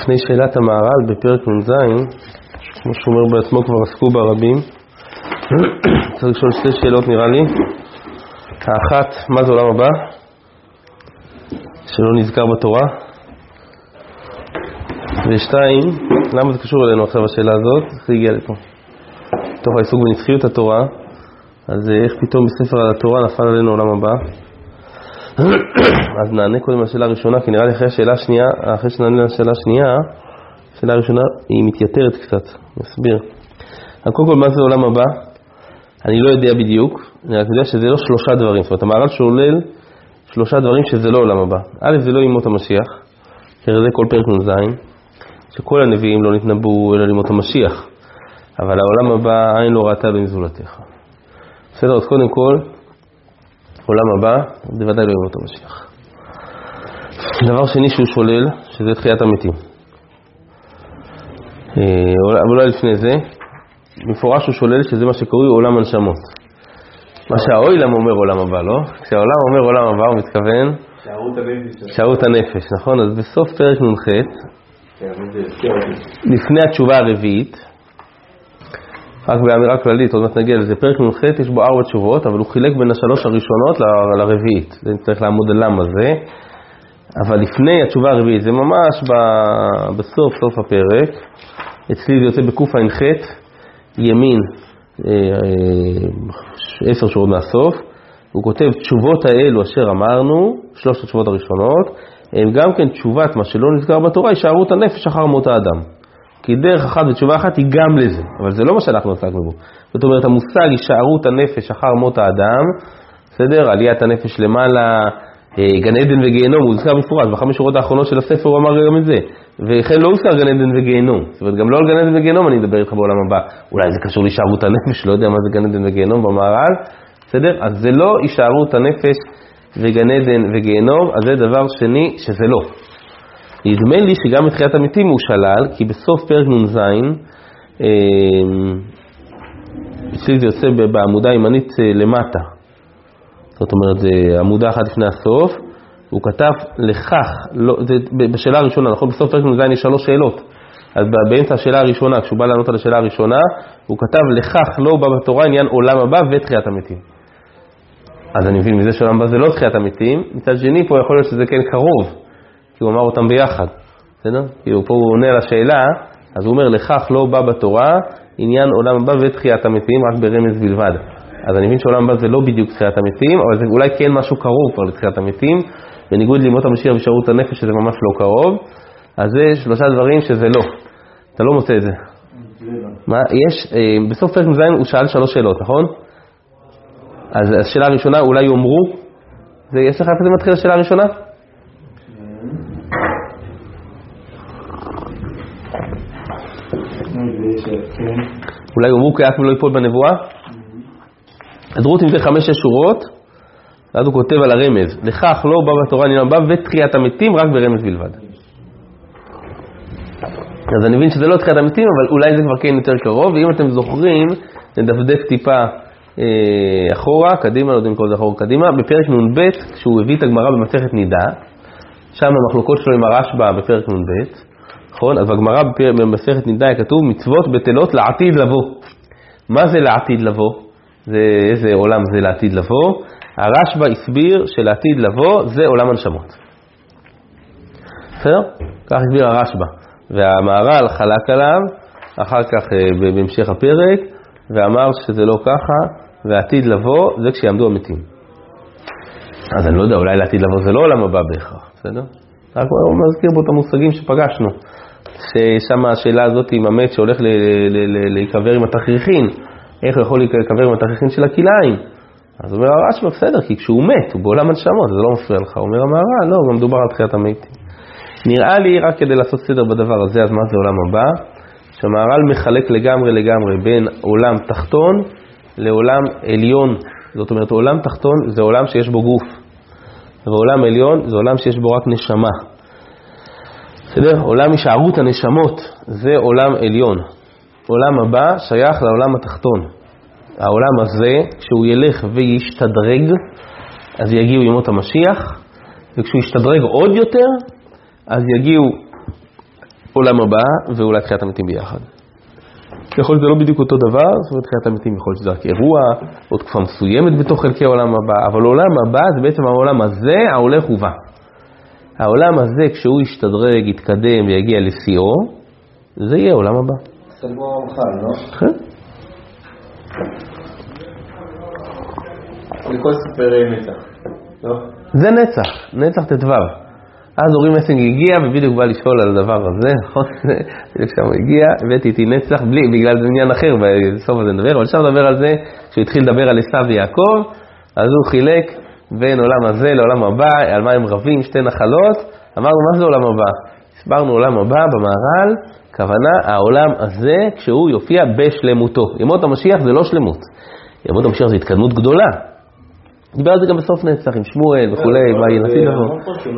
לפני שאלת המהר"ל בפרק נ"ז, כמו שאומר בעצמו כבר עסקו ברבים, צריך לשאול שתי שאלות נראה לי. האחת, מה זה עולם הבא? שלא נזכר בתורה. ושתיים, למה זה קשור אלינו עכשיו השאלה הזאת? איך זה הגיע לפה? תוך העיסוק בנצחיות התורה, אז איך פתאום בספר על התורה נפל עלינו עולם הבא? אז נענה קודם לשאלה הראשונה, כי נראה לי אחרי השאלה השנייה, אחרי שנענה לשאלה השנייה, השאלה הראשונה היא מתייתרת קצת, נסביר. קודם כל, מה זה עולם הבא? אני לא יודע בדיוק, אני רק יודע שזה לא שלושה דברים, זאת אומרת, המהר"ל שולל שלושה דברים שזה לא עולם הבא. א', זה לא ימות המשיח, אחרי זה כל פרק נ"ז, שכל הנביאים לא נתנבאו אלא לימות המשיח, אבל העולם הבא עין לא ראתה במזולתך. בסדר, אז קודם כל, עולם הבא, זה ודאי לא ימות המשיח. דבר שני שהוא שולל, שזה תחיית המתים. אבל אולי לפני זה, מפורש הוא שולל שזה מה שקוראים עולם הנשמות. מה שהאוילם אומר עולם הבא, לא? כשהעולם אומר עולם הבא, הוא מתכוון שערות הנפש, נכון? אז בסוף פרק נ"ח, לפני התשובה הרביעית, רק באמירה כללית, עוד מעט נגיע לזה, פרק נ"ח יש בו 4 תשובות, אבל הוא חילק בין השלוש הראשונות לרביעית. זה צריך לעמוד על למה זה. אבל לפני התשובה הרביעית, זה ממש בסוף הפרק, אצלי זה יוצא בקוף ע"ח, ימין, 10 שורות מהסוף, הוא כותב, תשובות האלו אשר אמרנו, 3 התשובות הראשונות, הם גם כן תשובת מה שלא נזכר בתורה, הישארות הנפש אחר מות האדם. כי דרך אחת ותשובה אחת היא גם לזה, אבל זה לא מה שאנחנו עסקנו בו. זאת אומרת, המושג הישארות הנפש אחר מות האדם, בסדר? עליית הנפש למעלה, גן עדן וגיהנום, הוא הוזכר מפורש, ב5 שורות האחרונות של הספר הוא אמר גם את זה. וכן לא הוזכר גן עדן וגיהנום. זאת אומרת, גם לא על גן עדן וגיהנום אני מדבר איתך בעולם הבא. אולי זה קשור להישארות הנפש, לא יודע מה זה גן עדן וגיהנום במהר"ל, בסדר? אז זה לא הישארות הנפש וגן עדן וגיהנום, אז זה דבר שני שזה לא. נדמה לי שגם את תחיית המתים הוא שלל, כי בסוף פרק נ"ז, אצלי זה יוצא בעמודה הימנית למטה. זאת אומרת, זה עמודה אחת לפני הסוף, הוא כתב לכך, לא, זה בשאלה הראשונה, נכון? בסוף פרק נ"ז יש 3 שאלות. אז באמצע השאלה הראשונה, כשהוא בא לענות על השאלה הראשונה, הוא כתב לכך לא בא בתורה עניין עולם הבא ותחיית המתים. אז אני מבין מזה שעולם הבא זה לא תחיית המתים, מצד שני פה יכול להיות שזה כן קרוב. כי הוא אמר אותם ביחד, בסדר? כאילו פה הוא עונה לשאלה, אז הוא אומר, לכך לא בא בתורה, עניין עולם הבא ותחיית המתים, רק ברמז בלבד. אז אני מבין שעולם הבא זה לא בדיוק תחיית המתים, אבל זה אולי כן משהו קרוב כבר לתחיית המתים, בניגוד לימות המשיח ושארות הנפש, שזה ממש לא קרוב, אז זה 3 דברים שזה לא. אתה לא מוצא את זה. מה? יש, בסוף פרק נ"ז הוא שאל 3 שאלות, נכון? אז השאלה הראשונה, אולי יאמרו, יש לך איפה זה מתחיל השאלה הראשונה? אולי יאמרו כי יעקב לא ייפול בנבואה? אז רות עם זה 5-6 שורות, ואז הוא כותב על הרמז, לכך לא בא בתורה עניין הבא ותחיית המתים רק ברמז בלבד. אז אני מבין שזה לא תחיית המתים, אבל אולי זה כבר כן יותר קרוב, ואם אתם זוכרים, נדפדף טיפה אחורה, קדימה, לא יודעים כל זה אחורה קדימה, בפרק נ"ב, כשהוא הביא את הגמרא במסכת נידה, שם המחלוקות שלו עם הרשב"א בפרק נ"ב, נכון? אז בגמרא במסכת נידה כתוב מצוות בטלות לעתיד לבוא. מה זה לעתיד לבוא? איזה עולם זה לעתיד לבוא? הרשב"א הסביר שלעתיד לבוא זה עולם הנשמות. בסדר? כך הסביר הרשב"א. והמהר"ל חלק עליו, אחר כך בהמשך הפרק, ואמר שזה לא ככה, ועתיד לבוא זה כשיעמדו המתים. אז אני לא יודע, אולי לעתיד לבוא זה לא עולם הבא בהכרח, בסדר? רק הוא מזכיר בו את המושגים שפגשנו. ששם השאלה הזאת עם המת שהולך להיקבר עם התכריכין, איך הוא יכול להיקבר עם התכריכין של הכלאיים? אז הוא אומר הרשב"א בסדר, כי כשהוא מת, הוא בעולם הנשמות, זה לא מפריע לך. הוא אומר המהר"ל, לא, גם מדובר על תחיית המתים. נראה לי, רק כדי לעשות סדר בדבר הזה, אז מה זה עולם הבא? שהמהר"ל מחלק לגמרי בין עולם תחתון לעולם עליון. זאת אומרת, עולם תחתון זה עולם שיש בו גוף, ועולם עליון זה עולם שיש בו רק נשמה. בסדר? עולם הישארות הנשמות זה עולם עליון. עולם הבא שייך לעולם התחתון. העולם הזה, כשהוא ילך וישתדרג, אז יגיעו ימות המשיח, וכשהוא ישתדרג עוד יותר, אז יגיעו עולם הבא ואולי תחיית המתים ביחד. יכול להיות זה לא בדיוק אותו דבר, זאת אומרת תחיית המתים יכול להיות שזה רק אירוע, או תקופה מסוימת בתוך חלקי העולם הבא, אבל עולם הבא זה בעצם העולם הזה, ההולך ובא. העולם הזה כשהוא ישתדרג, יתקדם ויגיע לשיאו, זה יהיה עולם הבא. זה כמו המחל, לא? כן. לכל סיפר נצח, לא? זה נצח, נצח תתבר. אז אורי מסינג הגיע ובדיוק בא לשאול על הדבר הזה, נכון? בדיוק שם הוא הגיע, הבאתי איתי נצח, בגלל זה עניין אחר, בסוף הזה נדבר, אבל שם נדבר על זה, כשהוא התחיל לדבר על עשיו ויעקב, אז הוא חילק בין עולם הזה לעולם הבא, על מה הם רבים, שתי נחלות, אמרנו מה זה עולם הבא? הסברנו עולם הבא במהר"ל, כוונה העולם הזה כשהוא יופיע בשלמותו. ימות המשיח זה לא שלמות, ימות המשיח זה התקדמות גדולה. דיבר על זה גם בסוף נצח עם שמואל וכולי, מה ינציג לנו.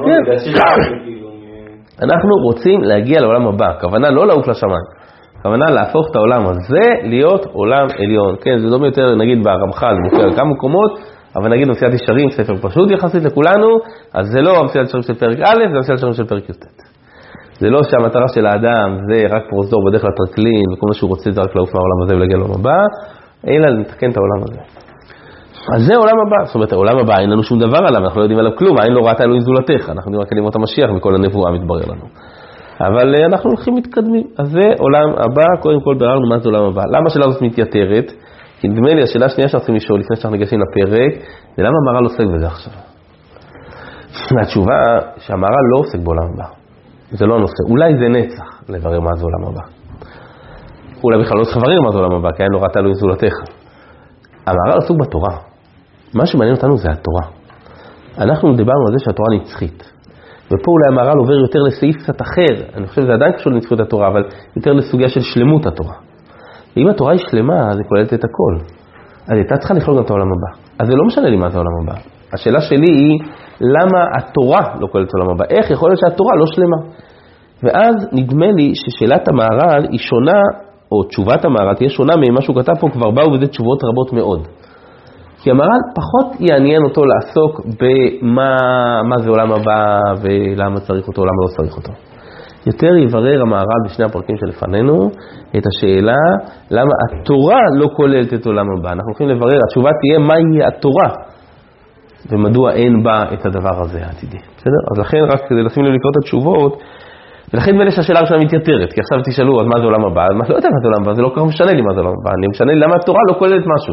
אנחנו רוצים להגיע לעולם הבא, כוונה לא לעוף לשמיים, כוונה להפוך את העולם הזה להיות עולם עליון. כן, זה לא יותר, נגיד ברמח"ל, זה מופיע על כמה מקומות, אבל נגיד במסילת ישרים, ספר פשוט יחסית לכולנו, אז זה לא המסילת ישרים של פרק א', זה המסילת ישרים של פרק י"ט. זה לא שהמטרה של האדם זה רק פרוזדור בדרך לטרקלין, וכל מה שהוא רוצה זה רק לעוף מהעולם הזה ולהגיע לעולם הבא, אלא לתקן את העולם הזה. אז זה עולם הבא, זאת אומרת, העולם הבא אין לנו שום דבר עליו, אנחנו לא יודעים עליו כלום, אין לו ראתה אלוהים זולתך, אנחנו יודעים רק על ימות המשיח וכל הנבואה מתברר לנו. אבל אנחנו הולכים מתקדמים, אז זה עולם הבא, קודם כל ביררנו מה זה עולם הבא. למה השאלה הזאת מתייתרת? כי נדמה לי, השאלה השנייה שאנחנו צריכים לשאול לפני שאנחנו ניגשים לפרק, זה למה המהר"ל עוסק בזה עכשיו? והתשובה שהמהר"ל לא עוסק בעולם הבא, זה לא הנושא, אולי זה נצח לברר מה זה עולם הבא. אולי בכלל לא צריך לברר מה זה עולם הבא, כי אין לו ראתה אלוהים זולתך. המהר"ל עסוק בתורה. מה שמעניין אותנו זה התורה. אנחנו דיברנו על זה שהתורה נצחית. ופה אולי המהר"ל עובר יותר לסעיף קצת אחר. אני חושב שזה עדיין קשור לנצחיות התורה, אבל יותר לסוגיה של שלמות התורה. ואם התורה היא שלמה, אז היא כוללת את הכל. אז הייתה צריכה לכלול גם את העולם הבא. אז זה לא משנה לי מה זה העולם הבא. השאלה שלי היא, למה התורה לא כוללת את העולם הבא? איך יכול להיות שהתורה לא שלמה? ואז נדמה לי ששאלת המהר"ל היא שונה, או תשובת המהר"ל תהיה שונה ממה שהוא כתב פה, כבר באו בזה תשובות רבות מאוד. כי המהר"ל פחות יעניין אותו לעסוק במה זה עולם הבא ולמה צריך אותו, למה לא צריך אותו. יותר יברר המהר"ל בשני הפרקים שלפנינו את השאלה למה התורה לא כוללת את עולם הבא. אנחנו הולכים לברר, התשובה תהיה מהי התורה ומדוע אין בה את הדבר הזה העתידי. בסדר? אז לכן רק כדי לשים לב לקרוא את התשובות, ולכן נדמה לי שהשאלה הראשונה מתייתרת, כי עכשיו תשאלו אז מה זה עולם הבא, אז לא יודע מה זה עולם הבא, זה לא כל כך משנה לי מה זה עולם הבא, אני משנה לי למה התורה לא כוללת משהו.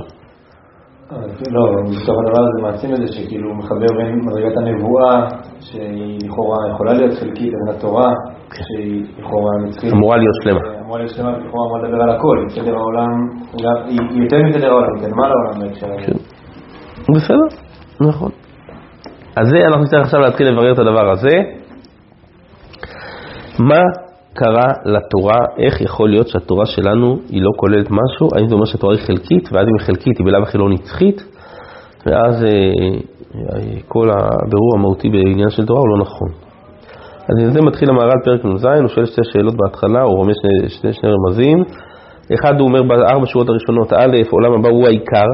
לא, בסוף הדבר הזה מעצים את זה שכאילו מחבר בין מדרגת הנבואה שהיא לכאורה יכולה להיות חלקית לבין התורה שהיא לכאורה נצחית אמורה להיות שלמה אמורה להיות שלמה, לכאורה אמורה לדבר על הכל, מסדר העולם, היא יותר מסדר העולם, היא קדמה לעולם בהקשר הזה. בסדר, נכון. אז זה אנחנו נצטרך עכשיו להתחיל לברר את הדבר הזה. מה קרה לתורה? איך יכול להיות שהתורה שלנו היא לא כוללת משהו? האם זה אומר שהתורה היא חלקית? ואז אם היא חלקית היא בלאו הכי לא נצחית? ואז כל הבירור המהותי בעניין של תורה הוא לא נכון. אז זה מתחיל המהר"ל פרק נ"ז, הוא שואל שתי שאלות בהתחלה, הוא רומז שני רמזים. אחד הוא אומר בארבע שורות הראשונות, א', עולם הבא הוא העיקר.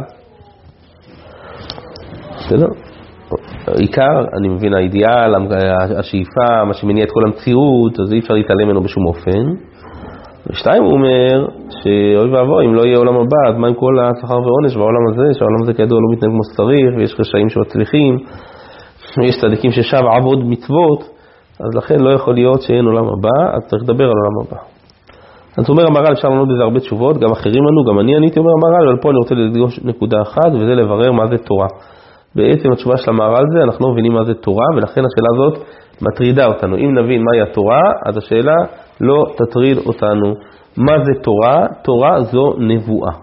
בסדר? עיקר, אני מבין, האידיאל, השאיפה, מה שמניע את כל המציאות, אז אי אפשר להתעלם ממנו בשום אופן. ושתיים הוא אומר, שאוי ואבוי, אם לא יהיה עולם הבא, אז מה עם כל השכר ועונש בעולם הזה, שהעולם הזה כידוע לא מתנהג כמו שצריך, ויש רשעים שמצליחים, ויש צדיקים ששב עבוד מצוות, אז לכן לא יכול להיות שאין עולם הבא, אז צריך לדבר על עולם הבא. אז אומר המהר"ל, אפשר לענות בזה הרבה תשובות, גם אחרים לנו, גם אני עניתי אומר המהר"ל, אבל פה אני רוצה לדגוש נקודה אחת, וזה לברר מה זה תורה. בעצם התשובה של המהר"ל זה, אנחנו לא מבינים מה זה תורה, ולכן השאלה הזאת מטרידה אותנו. אם נבין מהי התורה, אז השאלה לא תטריד אותנו. מה זה תורה? תורה זו נבואה.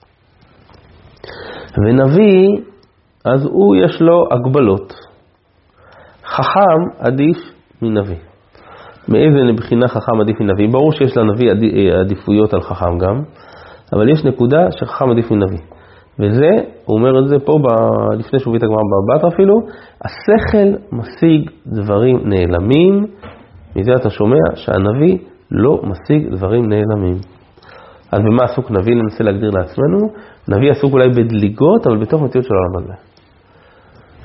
ונביא, אז הוא יש לו הגבלות. חכם עדיף מנביא. מאיזה בחינה חכם עדיף מנביא? ברור שיש לנביא עדיפויות על חכם גם, אבל יש נקודה שחכם עדיף מנביא. וזה, הוא אומר את זה פה לפני שהוא הביא את הגמרא בבא אפילו, השכל משיג דברים נעלמים, מזה אתה שומע שהנביא לא משיג דברים נעלמים. אז במה עסוק נביא? ננסה להגדיר לעצמנו, נביא עסוק אולי בדליגות, אבל בתוך מציאות של העולם הזה.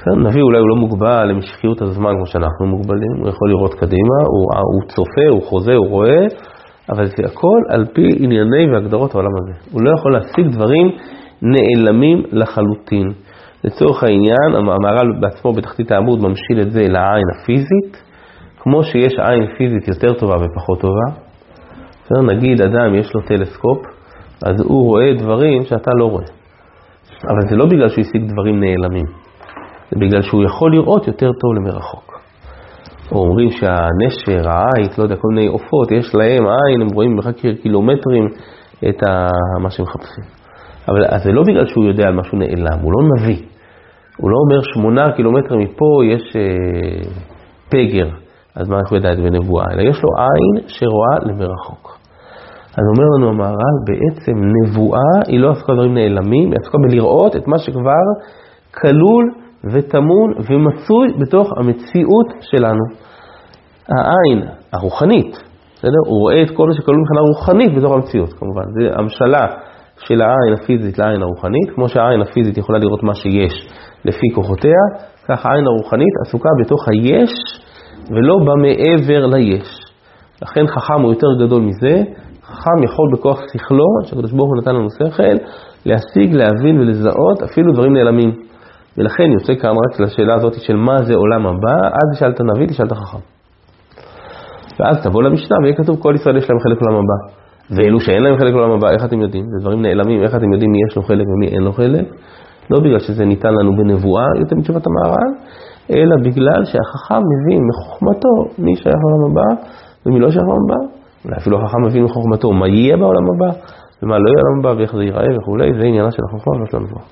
נביא אולי הוא לא מוגבל למשכיות הזמן כמו שאנחנו מוגבלים, הוא יכול לראות קדימה, הוא צופה, הוא חוזה, הוא רואה, אבל זה הכל על פי ענייני והגדרות העולם הזה. הוא לא יכול להשיג דברים נעלמים לחלוטין. לצורך העניין, המהר"ל בעצמו בתחתית העמוד ממשיל את זה לעין הפיזית, כמו שיש עין פיזית יותר טובה ופחות טובה. נגיד אדם יש לו טלסקופ, אז הוא רואה דברים שאתה לא רואה. אבל זה לא בגלל שהוא השיג דברים נעלמים. זה בגלל שהוא יכול לראות יותר טוב למרחוק. או אומרים שהנשר, העית, לא יודע, כל מיני עופות, יש להם עין, הם רואים במרחק קילומטרים את מה שהם מחפשים. אבל זה לא בגלל שהוא יודע על משהו נעלם, הוא לא נביא. הוא לא אומר 8 קילומטר מפה יש פגר, אז מה אנחנו יודעת בנבואה? אלא יש לו עין שרואה למרחוק. אז אומר לנו המהר"ל, בעצם נבואה היא לא עסקה דברים נעלמים, היא עסקה בלראות את מה שכבר כלול וטמון ומצוי בתוך המציאות שלנו. העין הרוחנית, בסדר? הוא רואה את כל מה שכלול מבחינה רוחנית בתוך המציאות, כמובן. זה המשלה של העין הפיזית לעין הרוחנית, כמו שהעין הפיזית יכולה לראות מה שיש לפי כוחותיה, כך העין הרוחנית עסוקה בתוך היש ולא במעבר ליש. לכן חכם הוא יותר גדול מזה, חכם יכול בכוח שכלו, שהקדוש ברוך הוא נתן לנו שכל, להשיג, להבין ולזהות אפילו דברים נעלמים. ולכן יוצא כאן רק לשאלה הזאת של מה זה עולם הבא, אז תשאל את הנביא, תשאל את החכם. ואז תבוא למשנה ויהיה כתוב כל ישראל יש להם חלק עולם הבא. ואלו שאין להם חלק עולם הבא, איך אתם יודעים? זה דברים נעלמים, איך אתם יודעים מי יש לו חלק ומי אין לו חלק? לא בגלל שזה ניתן לנו בנבואה, יותר מתשובת המהר"ל, אלא בגלל שהחכם מבין מחוכמתו מי שייך לעולם הבא ומי לא שייך לעולם הבא. אולי אפילו החכם מבין מחוכמתו מה יהיה בעולם הבא ומה לא יהיה בעולם הבא ואיך זה ייראה וכו'. זה עניינה של החוכמה ולא של הנבואה.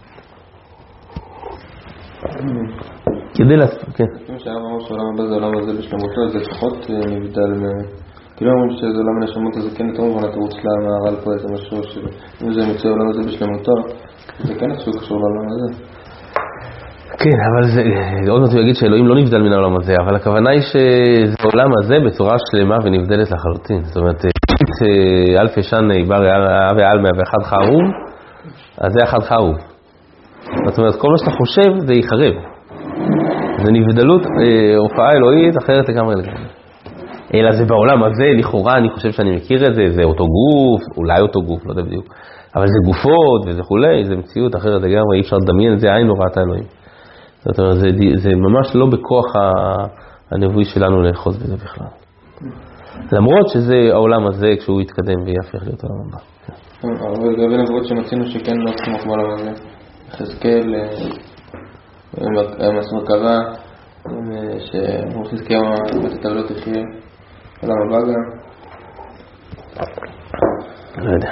כדי לעשות, כן. לפעמים שהרב אמר שהעולם הבא זה העולם הזה בשלמותו, זה פחות נבדל כאילו אומרים שזה עולם הנשמות הזה כן יותר מובן התירוץ למהר"ל פה איזה משהו שאם זה מצוי העולם הזה בשלמותו, זה כן איכשהו קשור לעולם הזה. כן, אבל זה, עוד מעט הוא יגיד שאלוהים לא נבדל מן העולם הזה, אבל הכוונה היא שזה העולם הזה בצורה שלמה ונבדלת לחלוטין. זאת אומרת, אלפי שני בר אבי אלמה ואחד חרוב, אז זה אחד חרוב. זאת אומרת, כל מה שאתה חושב זה ייחרב. זה נבדלות, הופעה אלוהית אחרת לגמרי לגמרי. אלא זה בעולם הזה, לכאורה אני חושב שאני מכיר את זה, זה אותו גוף, אולי אותו גוף, לא יודע בדיוק. אבל זה גופות וזה כולי, זה מציאות אחרת לגמרי, אי אפשר לדמיין את זה, עין לא ראתה אלוהים. זאת אומרת, זה ממש לא בכוח הנבואי שלנו לאחוז בזה בכלל. למרות שזה העולם הזה כשהוא יתקדם ויהפך להיות העולם הבא. אבל לגבי נבואות שמצינו שכן לא תמוך בעולם הזה, חזקאל, מסור קרא, שהוא חזקאל ותתה ולא תחיה, עולם הבא גם. לא יודע.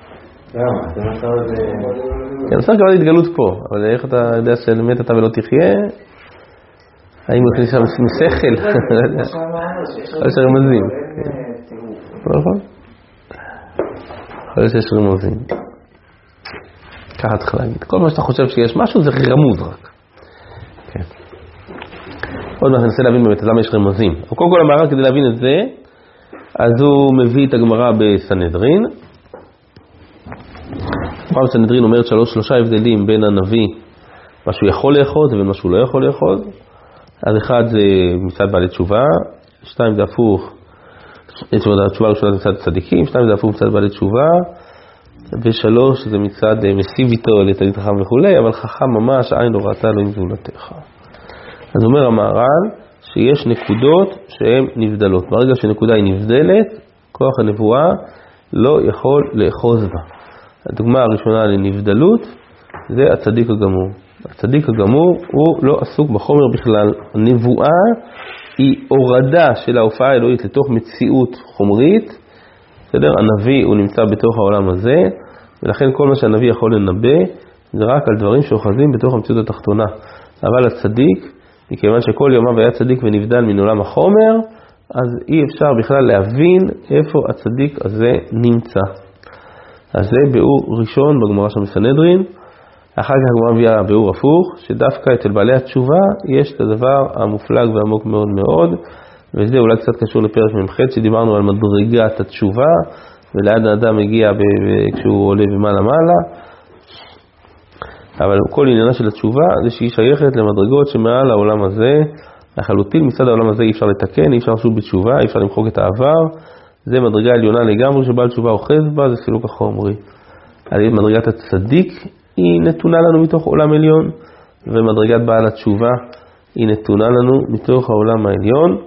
כן, בסדר כבר התגלות פה, אבל איך אתה יודע שלמת אתה ולא תחיה? האם הוא הכניס שם משכל? לא יודע. יכול שיש רמזים. נכון? יכול שיש רמזים. ככה צריך להגיד. כל מה שאתה חושב שיש משהו זה רמוז רק. כן. עוד מעט ננסה להבין באמת למה יש רמזים. אבל קודם כל המהר"ל כדי להבין את זה, אז הוא מביא את הגמרא בסנהדרין. הרב סנהדרין אומרת שלושה הבדלים בין הנביא, מה שהוא יכול לאחוז ובין מה שהוא לא יכול לאחוז. אז אחד זה מצד בעלי תשובה, 2 זה הפוך, התשובה הראשונה זה מצד צדיקים, 2 זה הפוך מצד בעלי תשובה, ו3 זה מצד מסיב איתו לתלמיד חכם וכו', אבל חכם ממש עין לא ראתה אלוהים זולתך. אז אומר המהר"ל שיש נקודות שהן נבדלות. ברגע שנקודה היא נבדלת, כוח הנבואה לא יכול לאחוז בה. הדוגמה הראשונה לנבדלות זה הצדיק הגמור. הצדיק הגמור הוא לא עסוק בחומר בכלל. הנבואה היא הורדה של ההופעה האלוהית לתוך מציאות חומרית. בסדר? הנביא הוא נמצא בתוך העולם הזה, ולכן כל מה שהנביא יכול לנבא זה רק על דברים שאוחזים בתוך המציאות התחתונה. אבל הצדיק, מכיוון שכל יומיו היה צדיק ונבדל מן עולם החומר, אז אי אפשר בכלל להבין איפה הצדיק הזה נמצא. אז זה ביאור ראשון בגמרא של סנהדרין. אחר כך הגמרא מביאה ביאור הפוך, שדווקא אצל בעלי התשובה יש את הדבר המופלג ועמוק מאוד מאוד, וזה אולי קצת קשור לפרק ממחץ שדיברנו על מדרגת התשובה, ולעד האדם מגיע כשהוא עולה במעלה מעלה. אבל כל עניינה של התשובה זה שהיא שייכת למדרגות שמעל העולם הזה, לחלוטין מצד העולם הזה אי אפשר לתקן, אי אפשר לשוב בתשובה, אי אפשר למחוק את העבר, זה מדרגה עליונה לגמרי שבעל תשובה אוחז בה, זה סילוק החומרי. מדרגת הצדיק היא נתונה לנו מתוך עולם עליון, ומדרגת בעל התשובה היא נתונה לנו מתוך העולם העליון.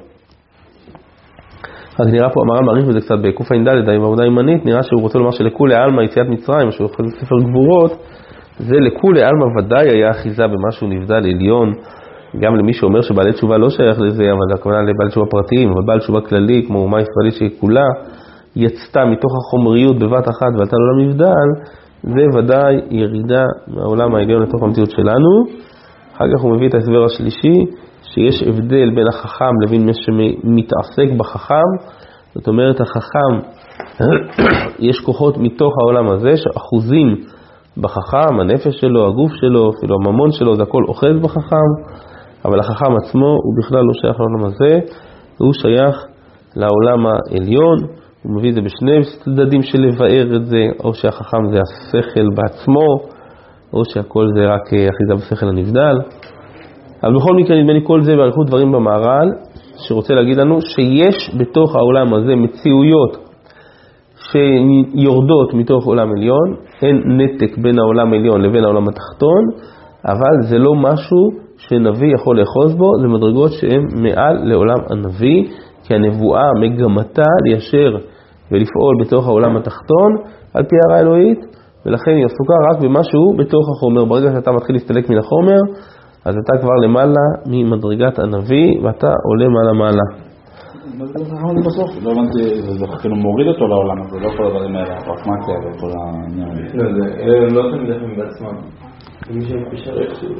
רק נראה פה, המר"ל מעריך בזה קצת בקוף ע"ד, בעבודה ימנית, נראה שהוא רוצה לומר שלכולי עלמא יציאת מצרים, שהוא אוחז בספר גבורות, זה לכולי עלמא ודאי היה אחיזה במשהו נבדל עליון, גם למי שאומר שבעלי תשובה לא שייך לזה, אבל הכוונה לבעלי תשובה פרטיים, אבל בעל תשובה כללי, כמו אומה ישראלית שכולה, יצתה מתוך החומריות בבת אחת ועלתה לעולם נבדל, זה ודאי ירידה מהעולם העליון לתוך המציאות שלנו. אחר כך הוא מביא את ההסבר השלישי, שיש הבדל בין החכם לבין מי שמתעסק בחכם, זאת אומרת החכם, יש כוחות מתוך העולם הזה שאחוזים בחכם, הנפש שלו, הגוף שלו, אפילו הממון שלו, זה הכל אוחז בחכם, אבל החכם עצמו הוא בכלל לא שייך לעולם הזה, הוא שייך לעולם העליון. הוא מביא את זה בשני צדדים של לבאר את זה, או שהחכם זה השכל בעצמו, או שהכל זה רק אחיזה בשכל הנבדל. אבל בכל מקרה נדמה לי כל זה בעריכות דברים במהר"ל, שרוצה להגיד לנו שיש בתוך העולם הזה מציאויות שיורדות מתוך עולם עליון, אין נתק בין העולם העליון לבין העולם התחתון, אבל זה לא משהו שנביא יכול לאחוז בו, זה מדרגות שהן מעל לעולם הנביא, כי הנבואה מגמתה ליישר ולפעול בתוך העולם התחתון על פי הערה אלוהית, ולכן היא עסוקה רק במשהו בתוך החומר. ברגע שאתה מתחיל להסתלק מן החומר, אז אתה כבר למעלה ממדרגת הנביא, ואתה עולה מעלה. בסוף, לא הבנתי, זה כאילו מוריד אותו לעולם, זה לא כל הדברים האלה, הפרקמטיה וכל העניין. לא, זה לא תמיד לכם בעצמם. מי שמשאר איכשהו,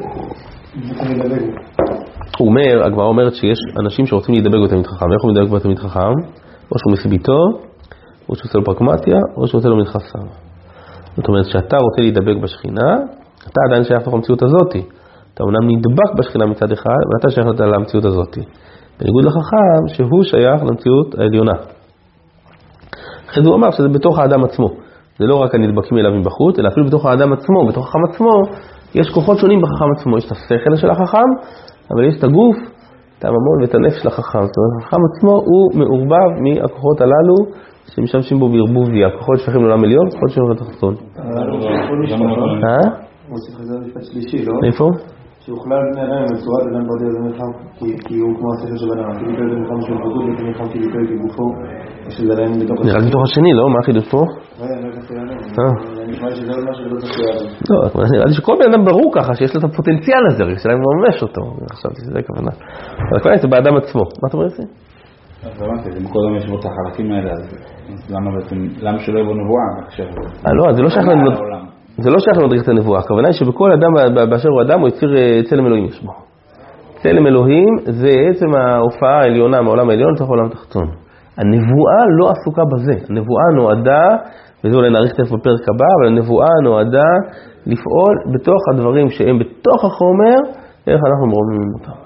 הוא אומר, הגמרא אומרת שיש אנשים שרוצים להידבק בתלמיד חכם. איך הוא מדבק בתלמיד חכם? או שהוא מסיב איתו, או שהוא עושה לו פרקמטיה, או שהוא עושה לו מלחסם. זאת אומרת, שאתה רוצה להידבק בשכינה, אתה עדיין שייך לתוך המציאות הזאת. אתה אומנם נדבק בשכינה מצד אחד, אבל אתה שייך למציאות הזאת. בניגוד לחכם, שהוא שייך למציאות העליונה. אחרי זה הוא אמר שזה בתוך האדם עצמו. זה לא רק הנדבקים אליו מבחוץ, אלא אפילו בתוך האדם עצמו. בתוך החכם עצמו, יש כוחות שונים בחכם עצמו. יש את השכל של החכם, אבל יש את הגוף, את הממון ואת הנפש של החכם. זאת אומרת, החכם עצמו הוא מעורבב מהכוחות הללו, שמשתמשים בו בערבוביה. הכוחות שייכים לעולם עליון, כוחות שייכים לתחתון. מוסיף לזה משפט שלישי, לא? איפה? שיוכלל בני אדם בצורת אדם ברדי הזה מלחם, כי הוא כמו הספר של בן אדם, כי ביטוי זה מלחם של בגוד, וכי מלחם כי ביטוי כגופו, ושזה להם בתוך השני. נראה בתוך השני, לא? מה החידוש פה? אני לא תפי עליהם, נשמע לי שזה עוד משהו ולא תפי עליהם. לא, נראה לי שכל בן אדם ברור ככה, שיש לו את הפוטנציאל הזה, שאלה אם הוא ממש אותו, חשבתי שזה הכוונה. אבל כל זה באדם עצמו, מה אתה אומר את זה? אז הבנתי, אם קודם יש בו את החלקים האלה, אז למה שלא יבוא נבואה? לא, זה לא שייך למדרגת הנבואה. הכוונה היא שבכל אדם באשר הוא אדם הוא יציר צלם אלוהים יש בו. צלם אלוהים זה עצם ההופעה העליונה מהעולם העליון לתוך העולם התחתון. הנבואה לא עסוקה בזה. הנבואה נועדה, וזה אולי נעריך תכף בפרק הבא, אבל הנבואה נועדה לפעול בתוך הדברים שהם בתוך החומר, איך אנחנו מרוממים אותם.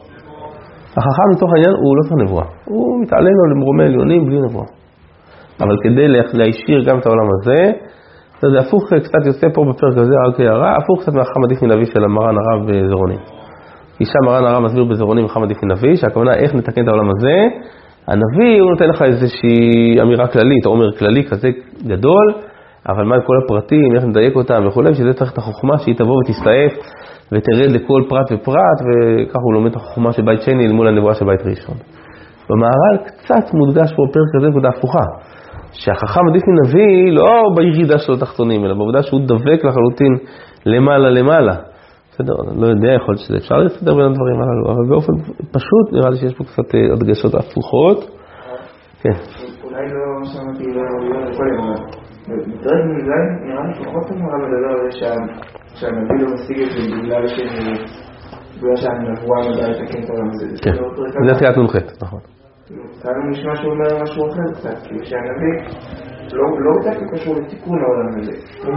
החכם לתוך העניין הוא לא צריך נבואה. הוא מתעלה לו למרומי עליונים בלי נבואה. אבל כדי להישיר גם את העולם הזה, זה הפוך קצת יוצא פה בפרק הזה, רק הערה, הפוך קצת מהחכם עדיף מנביא של מרן הרב בזרעונים. אישה מרן הרב מסביר בזרעונים חכם עדיף מנביא, שהכוונה איך נתקן את העולם הזה. הנביא הוא נותן לך איזושהי אמירה כללית, עומר כללי כזה גדול, אבל מה כל הפרטים, איך נדייק אותם וכו', שזה צריך את החוכמה שהיא תבוא ותסתעף ותרד לכל פרט ופרט, וכך הוא לומד את החוכמה של בית שני מול הנבואה של בית ראשון. במהר"ל קצת מודגש פה פרק כזה נקודה הפוכה. שהחכם עדיף מנביא לא בירידה של התחתונים, אלא בעובדה שהוא דבק לחלוטין למעלה. בסדר, לא יודע, יכול להיות שזה אפשר להסתדר בין הדברים הללו, אבל באופן פשוט נראה לי שיש פה קצת הדגשות הפוכות. כן. אולי לא שמעתי קודם, בדרג מלגיים נראה לי פחות אמרה מדבר על זה שהנביא לא משיג את זה בגלל שהנבואה מדעה לתקן את העולם הזה. כן, זה תחיית נונחת, נכון. כאן הוא נשמע שהוא אומר משהו אחר קצת, כאילו שהנביא לא קצת קשור לתיקון העולם הזה.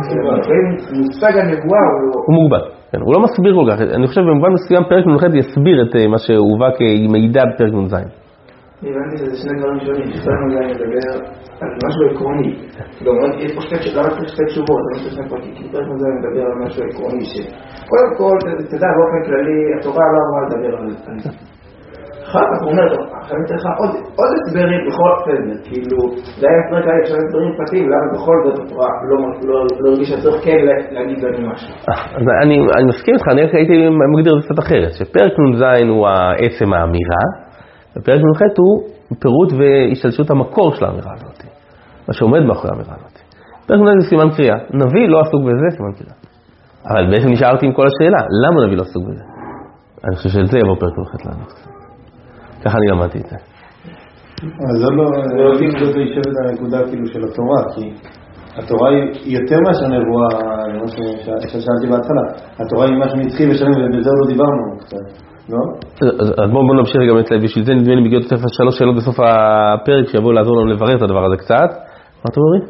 מושג הנבואה הוא מוגבל, כן, הוא לא מסביר כל כך. אני חושב במובן מסוים פרק נונחת יסביר את מה שהובא כמידע בפרק נ"ז. הבנתי שזה שני דברים שונים, שפעם זה מדבר על משהו עקרוני. גם יש פה שתי תשובות, אני חושב שני פרקים, כי פרק זה מדבר על משהו עקרוני קודם כל, תדע באופן כללי, התורה לא אמורה לדבר על זה. אחר כך הוא אומר, עכשיו אני צריך עוד הסברים בכל פרק, כאילו, זה היה פרק היה אפשר הסברים פרטיים, למה בכל זאת התורה לא הרגיש שצריך כן להגיד לנו משהו. אני מסכים איתך, אני הייתי מגדיר את זה קצת אחרת, שפרק נ"ז הוא העצם האמירה, ופרק נ"ח הוא פירוט והשתלשלות המקור של האמירה הזאת, מה שעומד מאחורי האמירה הזאת. פרק נ"ז זה סימן קריאה, נביא לא עסוק בזה, סימן קריאה. אבל בעצם נשארתי עם כל השאלה, למה נביא לא עסוק בזה? אני חושב של זה יבוא פרק נ"ח לענות. ככה אני למדתי את זה. אז זה לא כאילו להישב את הנקודה כאילו של התורה, כי התורה היא יותר מאשר נבואה, מה ששאלתי בהתחלה. התורה היא משהו נצחי ושלם, ובזה לא דיברנו קצת, לא? אז בואו נמשיך גם את זה, בשביל זה נדמה לי מגיעות 3 שאלות בסוף הפרק, שיבואו לעזור לנו לברר את הדבר הזה קצת. מה אתם אומרים?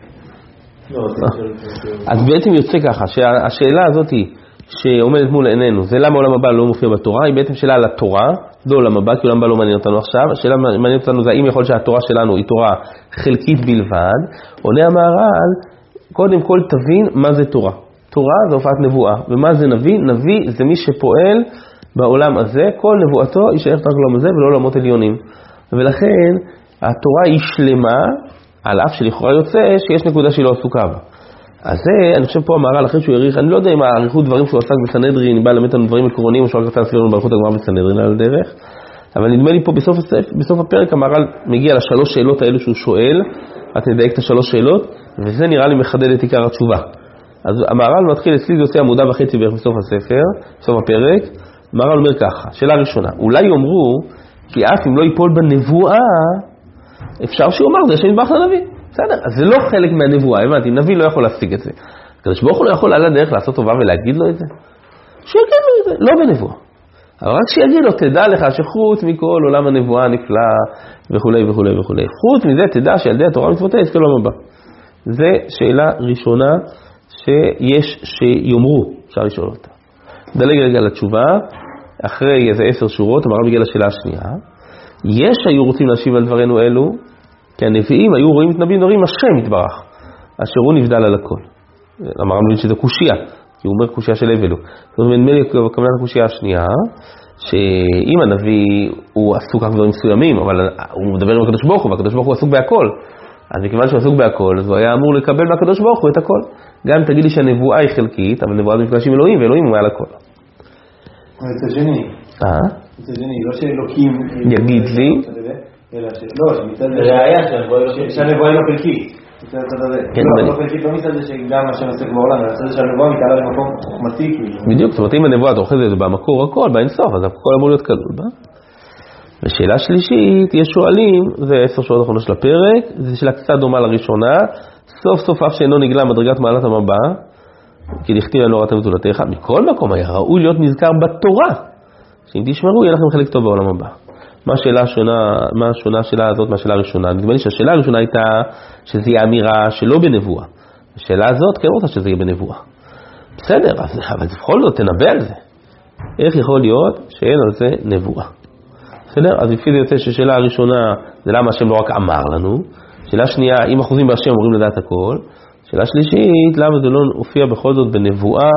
אז בעצם יוצא ככה, שהשאלה הזאת היא, שעומדת מול עינינו, זה למה עולם הבא לא מופיע בתורה, היא בעצם שאלה על התורה, לא עולם הבא, כי עולם הבא לא מעניין אותנו עכשיו, השאלה מעניינת אותנו זה האם יכול שהתורה שלנו היא תורה חלקית בלבד, עונה המהר"ל, קודם כל תבין מה זה תורה. תורה זה הופעת נבואה, ומה זה נביא? נביא זה מי שפועל בעולם הזה, כל נבואתו היא שייכת רק לעולם הזה ולא לעולמות עליונים. ולכן התורה היא שלמה, על אף שלכאורה יוצא שיש נקודה שהיא לא עסוקה בה. אז זה, אני חושב פה המהר"ל, אחרי שהוא יריך, אני לא יודע אם העריכות דברים שהוא עסק בסנהדרין, בא למד לנו דברים עקרוניים, או שהוא רצה להסביר לנו בעריכות הגמרא בסנהדרין על הדרך, אבל נדמה לי פה בסוף הפרק המהר"ל מגיע ל3 שאלות האלו שהוא שואל, רק נדייק את ה3 שאלות, וזה נראה לי מחדד את עיקר התשובה. אז המהר"ל מתחיל אצלי, זה עושה עמודה וחצי בערך בסוף הספר, בסוף הפרק, המהר"ל אומר ככה, שאלה ראשונה, אולי יאמרו, כי אף אם לא ייפול בנבואה, אפשר שהוא אמר, זה שנדבך לנביא. בסדר, אז זה לא חלק מהנבואה, הבנתי, נביא לא יכול להשיג את זה. הקדוש ברוך הוא לא יכול על הדרך לעשות טובה ולהגיד לו את זה? שיגיד לו את זה, לא בנבואה. אבל רק שיגיד לו, תדע לך שחוץ מכל עולם הנבואה נפלא וכו' וכו' וכו'. חוץ מזה, תדע שילדי התורה מצוותיה יזכה לעולם הבא. זה שאלה ראשונה שיש שיאמרו, אפשר לשאול אותה. דלג רגע לתשובה, אחרי איזה 10 שורות, אמרה בגלל השאלה השנייה, יש היו רוצים להשיב על דברינו אלו, כי הנביאים היו רואים את נביאים דברים השם יתברך, אשר הוא נבדל על הכל. אמרנו שזה קושיה, כי הוא אומר קושיה של הבלו. זאת אומרת, נדמה לי כמובן הקושיה השנייה, שאם הנביא הוא עסוק רק דברים מסוימים, אבל הוא מדבר עם הקדוש ברוך הוא, והקדוש ברוך הוא עסוק בהכל. אז מכיוון שהוא עסוק בהכל, אז הוא היה אמור לקבל מהקדוש ברוך הוא את הכל. גם תגיד לי שהנבואה היא חלקית, אבל נבואה זה מפגש עם אלוהים, ואלוהים הוא מעל הכל. זה שני. זה שני, לא שאלוקים יגיד לי. לא, מצד ראיה שהנבואה לא חלקית. לא חלקית לא מצד זה שגם השם עסק בעולם, מצד זה שהנבואה מתעלה למקום חוכמתי. בדיוק, זאת אומרת, אם הנבואה אתה אוכל את זה במקור הכל, באינסוף, אז הכל אמור להיות כלול בה. ושאלה שלישית, יש שואלים, זה 10 שעות האחרונות של הפרק, זו שאלה קצת דומה לראשונה, סוף סוף אף שאינו נגלה מדרגת מעלת המבא, כי דכתיב לא ראתם זולתך, מכל מקום היה ראוי להיות נזכר בתורה, שאם תשמרו יהיה לכם חלק טוב בעולם הבא. מה השאלה השאלה הזאת מהשאלה הראשונה? נדמה לי שהשאלה הראשונה הייתה שזה יהיה אמירה שלא בנבואה. השאלה הזאת כן רוצה שזה יהיה בנבואה. בסדר, אבל בכל זאת תנבא על זה. איך יכול להיות שאין על זה נבואה? בסדר? אז לפי זה יוצא שהשאלה הראשונה זה למה השם לא רק אמר לנו. שאלה שנייה, אם אחוזים בהשם אומרים לדעת הכל. שאלה שלישית, למה זה לא הופיע בכל זאת בנבואה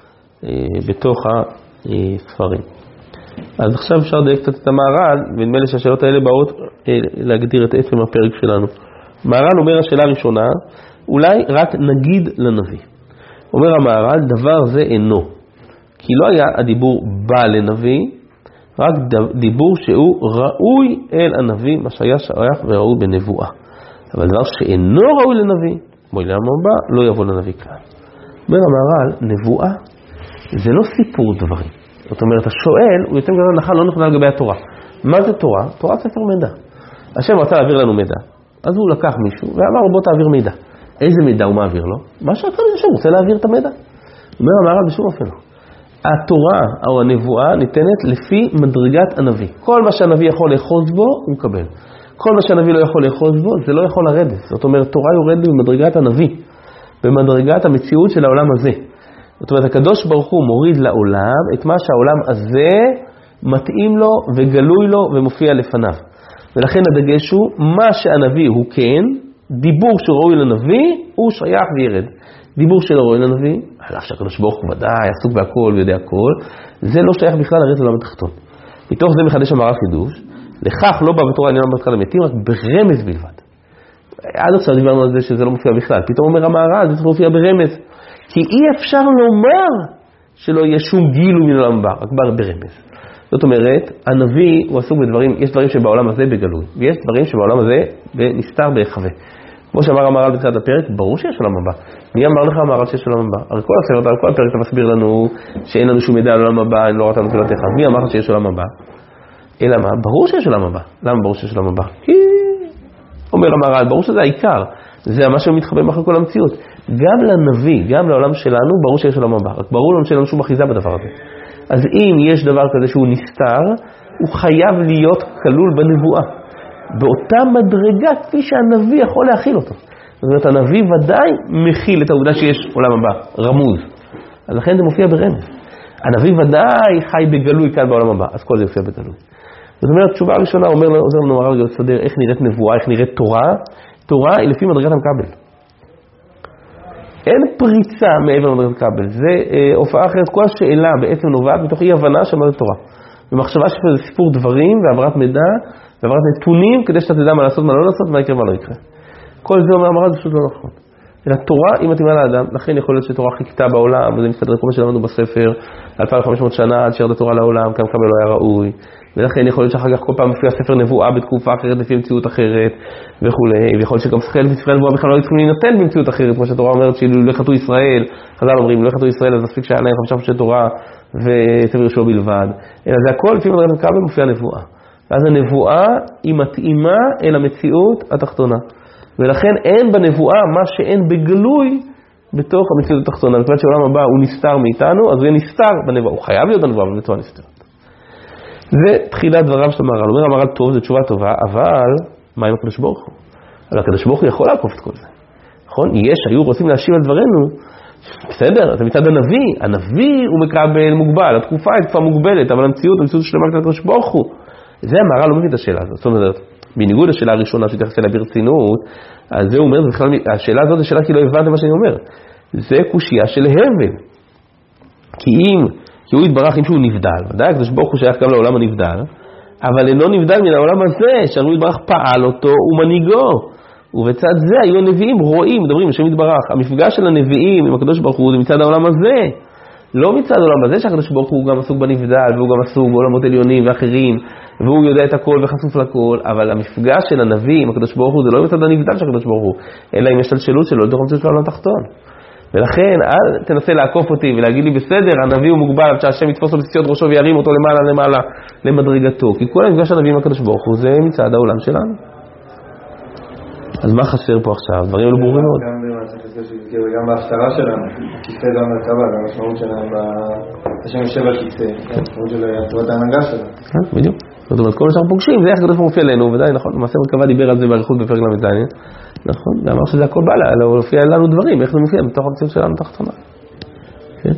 בתוך הספרים. אז עכשיו אפשר לדייק קצת את המהר"ל, ונדמה לי שהשאלות האלה באות להגדיר את עצם הפרק שלנו. המהר"ל אומר השאלה הראשונה, אולי רק נגיד לנביא. אומר המהר"ל, דבר זה אינו. כי לא היה הדיבור בא לנביא, רק דיבור שהוא ראוי אל הנביא, מה שהיה שייך וראוי בנבואה. אבל דבר שאינו ראוי לנביא, כמו עולם הבא, לא יבוא לנביא כאן. אומר המהר"ל, נבואה זה לא סיפור דברים. זאת אומרת, השואל הוא יותר גדול הנחה לא נכונה לגבי התורה. מה זה תורה? תורה ספר מידע. השם רצה להעביר לנו מידע. אז הוא לקח מישהו ואמר לו בוא תעביר מידע. איזה מידע הוא מעביר לו? מה שאתה השם רוצה להעביר את המידע. אומר המהר"ל בשום אופן לא. התורה או הנבואה ניתנת לפי מדרגת הנביא. כל מה שהנביא יכול לאחוז בו הוא מקבל. כל מה שהנביא לא יכול לאחוז בו זה לא יכול לרדת. זאת אומרת, תורה יורדת במדרגת הנביא. במדרגת המציאות של העולם הזה. זאת אומרת, הקדוש ברוך הוא מוריד לעולם את מה שהעולם הזה מתאים לו וגלוי לו ומופיע לפניו. ולכן הדגש הוא, מה שהנביא הוא כן, דיבור שראוי לנביא, הוא שייך וירד. דיבור שלא ראוי לנביא, על אף שהקדוש ברוך הוא ודאי, עסוק בהכל ויודע הכל, זה לא שייך בכלל לרדת לעולם התחתון. מתוך זה מחדש המהר"ל חידוש, לכך לא בא בתורה עניין בתחיית המתים, רק ברמז בלבד. עד עכשיו דיברנו על זה שזה לא מופיע בכלל, פתאום אומר המהר"ל, זה צריך להופיע ברמז. כי אי אפשר לומר שלא יהיה שום גילוי מן העולם הבא, רק ברמז. זאת אומרת, הנביא הוא עסוק בדברים, יש דברים שבעולם הזה בגלוי, ויש דברים שבעולם הזה נסתר בהיחווה. כמו שאמר המהר"ל בתחילת הפרק, ברור שיש עולם הבא. מי אמר לך המהר"ל שיש עולם הבא? הרי כל הפרק אתה מסביר לנו שאין לנו שום מידע על עולם הבא, אין לא ראתה נפילתך. מי אמר שיש עולם הבא? אלא מה? ברור שיש עולם הבא. למה ברור שיש עולם הבא? כי אומר המהר"ל, ברור שזה העיקר. זה מה שמתחבא מאחורי כל המציאות. גם לנביא, גם לעולם שלנו, ברור שיש עולם הבא. רק ברור לנו שאין לנו שום אחיזה בדבר הזה. אז אם יש דבר כזה שהוא נסתר, הוא חייב להיות כלול בנבואה. באותה מדרגה כפי שהנביא יכול להכיל אותו. זאת אומרת, הנביא ודאי מכיל את העובדה שיש עולם הבא, רמוז. אז לכן זה מופיע ברמז. הנביא ודאי חי בגלוי כאן בעולם הבא, אז כל זה יופיע בגלוי. זאת אומרת, תשובה הראשונה עוזר לנו הרב לסדר איך נראית נבואה, איך נראית תורה. תורה היא לפי מדרגת המקבל. אין פריצה מעבר למדרגת המקבל. זה הופעה אחרת. כל השאלה בעצם נובעת מתוך אי הבנה של מה זה תורה. במחשבה שזה סיפור דברים והעברת מידע ועברת נתונים כדי שאתה תדע מה לעשות, מה לא לעשות, מה יקרה, מה לא יקרה. כל זה אומר המהר"ל, זה פשוט לא נכון. אלא תורה היא מתאימה לאדם, לכן יכול להיות שתורה חיכתה בעולם, וזה מסתדר כל מה שלמדנו בספר, 2500 שנה עד שירד התורה לעולם, כמה קבל לא היה ראוי, ולכן יכול להיות שאחר כך כל פעם מופיע ספר נבואה בתקופה אחרת לפי מציאות אחרת וכולי, ויכול להיות שגם ספרי נבואה בכלל לא צריכים להינתן במציאות אחרת, כמו שהתורה אומרת שאילו לא חטאו ישראל, חז"ל אומרים, לא חטאו ישראל, אז מספיק שהיה להם 5 חודשי תורה וספר יהושע בלבד, אלא זה הכל לפי מדרגת המקבל מופיע נבואה. ואז הנבואה היא מתאימה אל המציאות התחתונה. ולכן אין בנבואה מה שאין בגלוי בתוך המציאות התחתונה. מכיוון שהעולם הבא הוא נסתר מאיתנו, אז הוא יהיה נסתר בנבואה. הוא חייב להיות בנבואה, אבל בצורה נסתרת. זה תחילת דבריו של המהר"ל. אומר המהר"ל טוב, זו תשובה טובה, אבל מה עם הקדוש ברוך הוא? אבל הקדוש ברוך הוא יכול לעקוף את כל זה. נכון? היו רוצים להשיב על דברנו, בסדר, זה מצד הנביא. הנביא הוא מקבל מוגבל, התקופה היא תקופה מוגבלת, אבל המציאות שלמה של הקדוש ברוך הוא. זה המהר"ל לא מבין את השאלה הזאת. זאת אומרת, בניגוד לשאלה הראשונה שהתייחס אליה ברצינות, אז זה אומר, השאלה הזאת זה שאלה כי לא הבנת מה שאני אומר. זה קושיה של הבל. כי הוא יתברך אם שהוא נבדל. ודאי, הקדוש ברוך הוא שייך גם לעולם הנבדל, אבל אינו נבדל מן העולם הזה, שהרי הוא יתברך פעל אותו ומנהיגו. ובצד זה היו הנביאים רואים, מדברים בשם יתברך. המפגש של הנביאים עם הקדוש ברוך הוא זה מצד העולם הזה. לא מצד העולם הזה שהקדוש ברוך הוא גם עסוק בנבדל, והוא גם עסוק בעולמות עליונים ואחרים, והוא יודע את הכל וחשוף לכל, אבל המפגש של הנביא עם הקדוש ברוך הוא זה לא מצד הנבדל של הקדוש ברוך הוא, אלא עם השתלשלות שלו לתוך המציאות של העולם התחתון. ולכן, אל תנסה לעקוף אותי ולהגיד לי בסדר, הנביא הוא מוגבל, שהשם יתפוס לו בציציות ראשו וירים אותו למעלה למדרגתו, כי כל המפגש של הנביא עם הקדוש ברוך הוא זה מצד העולם שלנו. אז מה חסר פה עכשיו? דברים לא ברורים מאוד. גם בהפטרה שלנו, כיסא גם בקב"ה, המשמעות שלהם בשם יושב על כיסא, המשמעות של תורת ההנהגה שלנו. כן, בדיוק. זאת אומרת, כל מה שאנחנו פוגשים, זה איך הקדוש ברוך הוא מופיע לנו, ודאי, נכון, למעשה מרכבה דיבר על זה באריכות בפרק ל"ז, נכון, ואמר שזה הכל בא להופיע לנו דברים, איך זה מופיע בתוך המציאות שלנו תחתונה. כן?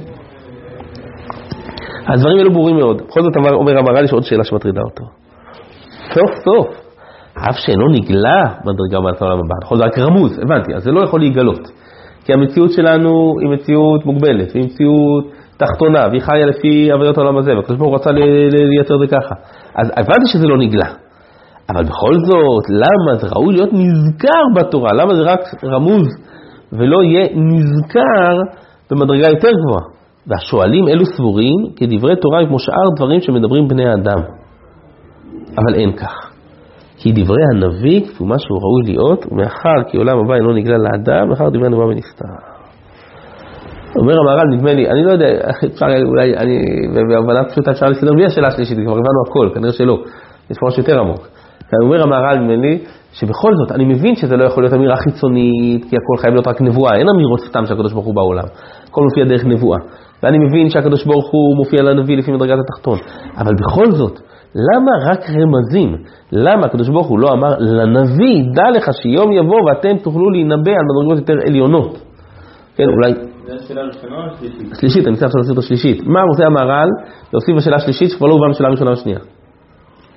הדברים האלו ברורים מאוד. בכל זאת אומר המהר"ל, יש עוד שאלה שמטרידה אותו. סוף סוף, אף שאינו נגלה מדרגה בעלת העולם הבא, נכון, זה רק רמוז, הבנתי, אז זה לא יכול להיגלות, כי המציאות שלנו היא מציאות מוגבלת, היא מציאות תחתונה, והיא חיה לפי עבודת העולם הזה, והקדוש ברוך הוא רצה לייצר זה ככה. אז הבנתי שזה לא נגלה, אבל בכל זאת, למה זה ראוי להיות נזכר בתורה? למה זה רק רמוז ולא יהיה נזכר במדרגה יותר גבוהה? והשואלים אלו סבורים כדברי תורה כמו שאר דברים שמדברים בני האדם. אבל אין כך. כי דברי הנביא, כפי מה שהוא ראוי להיות, ומאחר כי עולם הבא אינו נגלה לאדם, מאחר דברי הנבואה ונסתר. אומר המהר"ל, נדמה לי, אני לא יודע, אולי, בהבנה פשוטה אפשר לסדר בלי השאלה השלישית, כבר הבנו הכל, כנראה שלא, יש ממש יותר עמוק. אומר המהר"ל, נדמה לי, שבכל זאת, אני מבין שזה לא יכול להיות אמירה חיצונית, כי הכל חייב להיות רק נבואה, אין אמירות סתם שהקדוש ברוך הוא בעולם, הכל מופיע דרך נבואה. ואני מבין שהקדוש ברוך הוא מופיע לנביא לפי מדרגת התחתון, אבל בכל זאת, למה רק רמזים? למה הקדוש ברוך הוא לא אמר לנביא, דע לך שיום יבוא ואתם תוכלו להינבא על מדרגות יותר עליונות? כן, אולי... זה השאלה הראשונה או השלישית? השלישית, אני צריך להוסיף את השלישית. מה רוצה המהר"ל להוסיף בשאלה השלישית שכבר לא הובא בשאלה הראשונה והשנייה?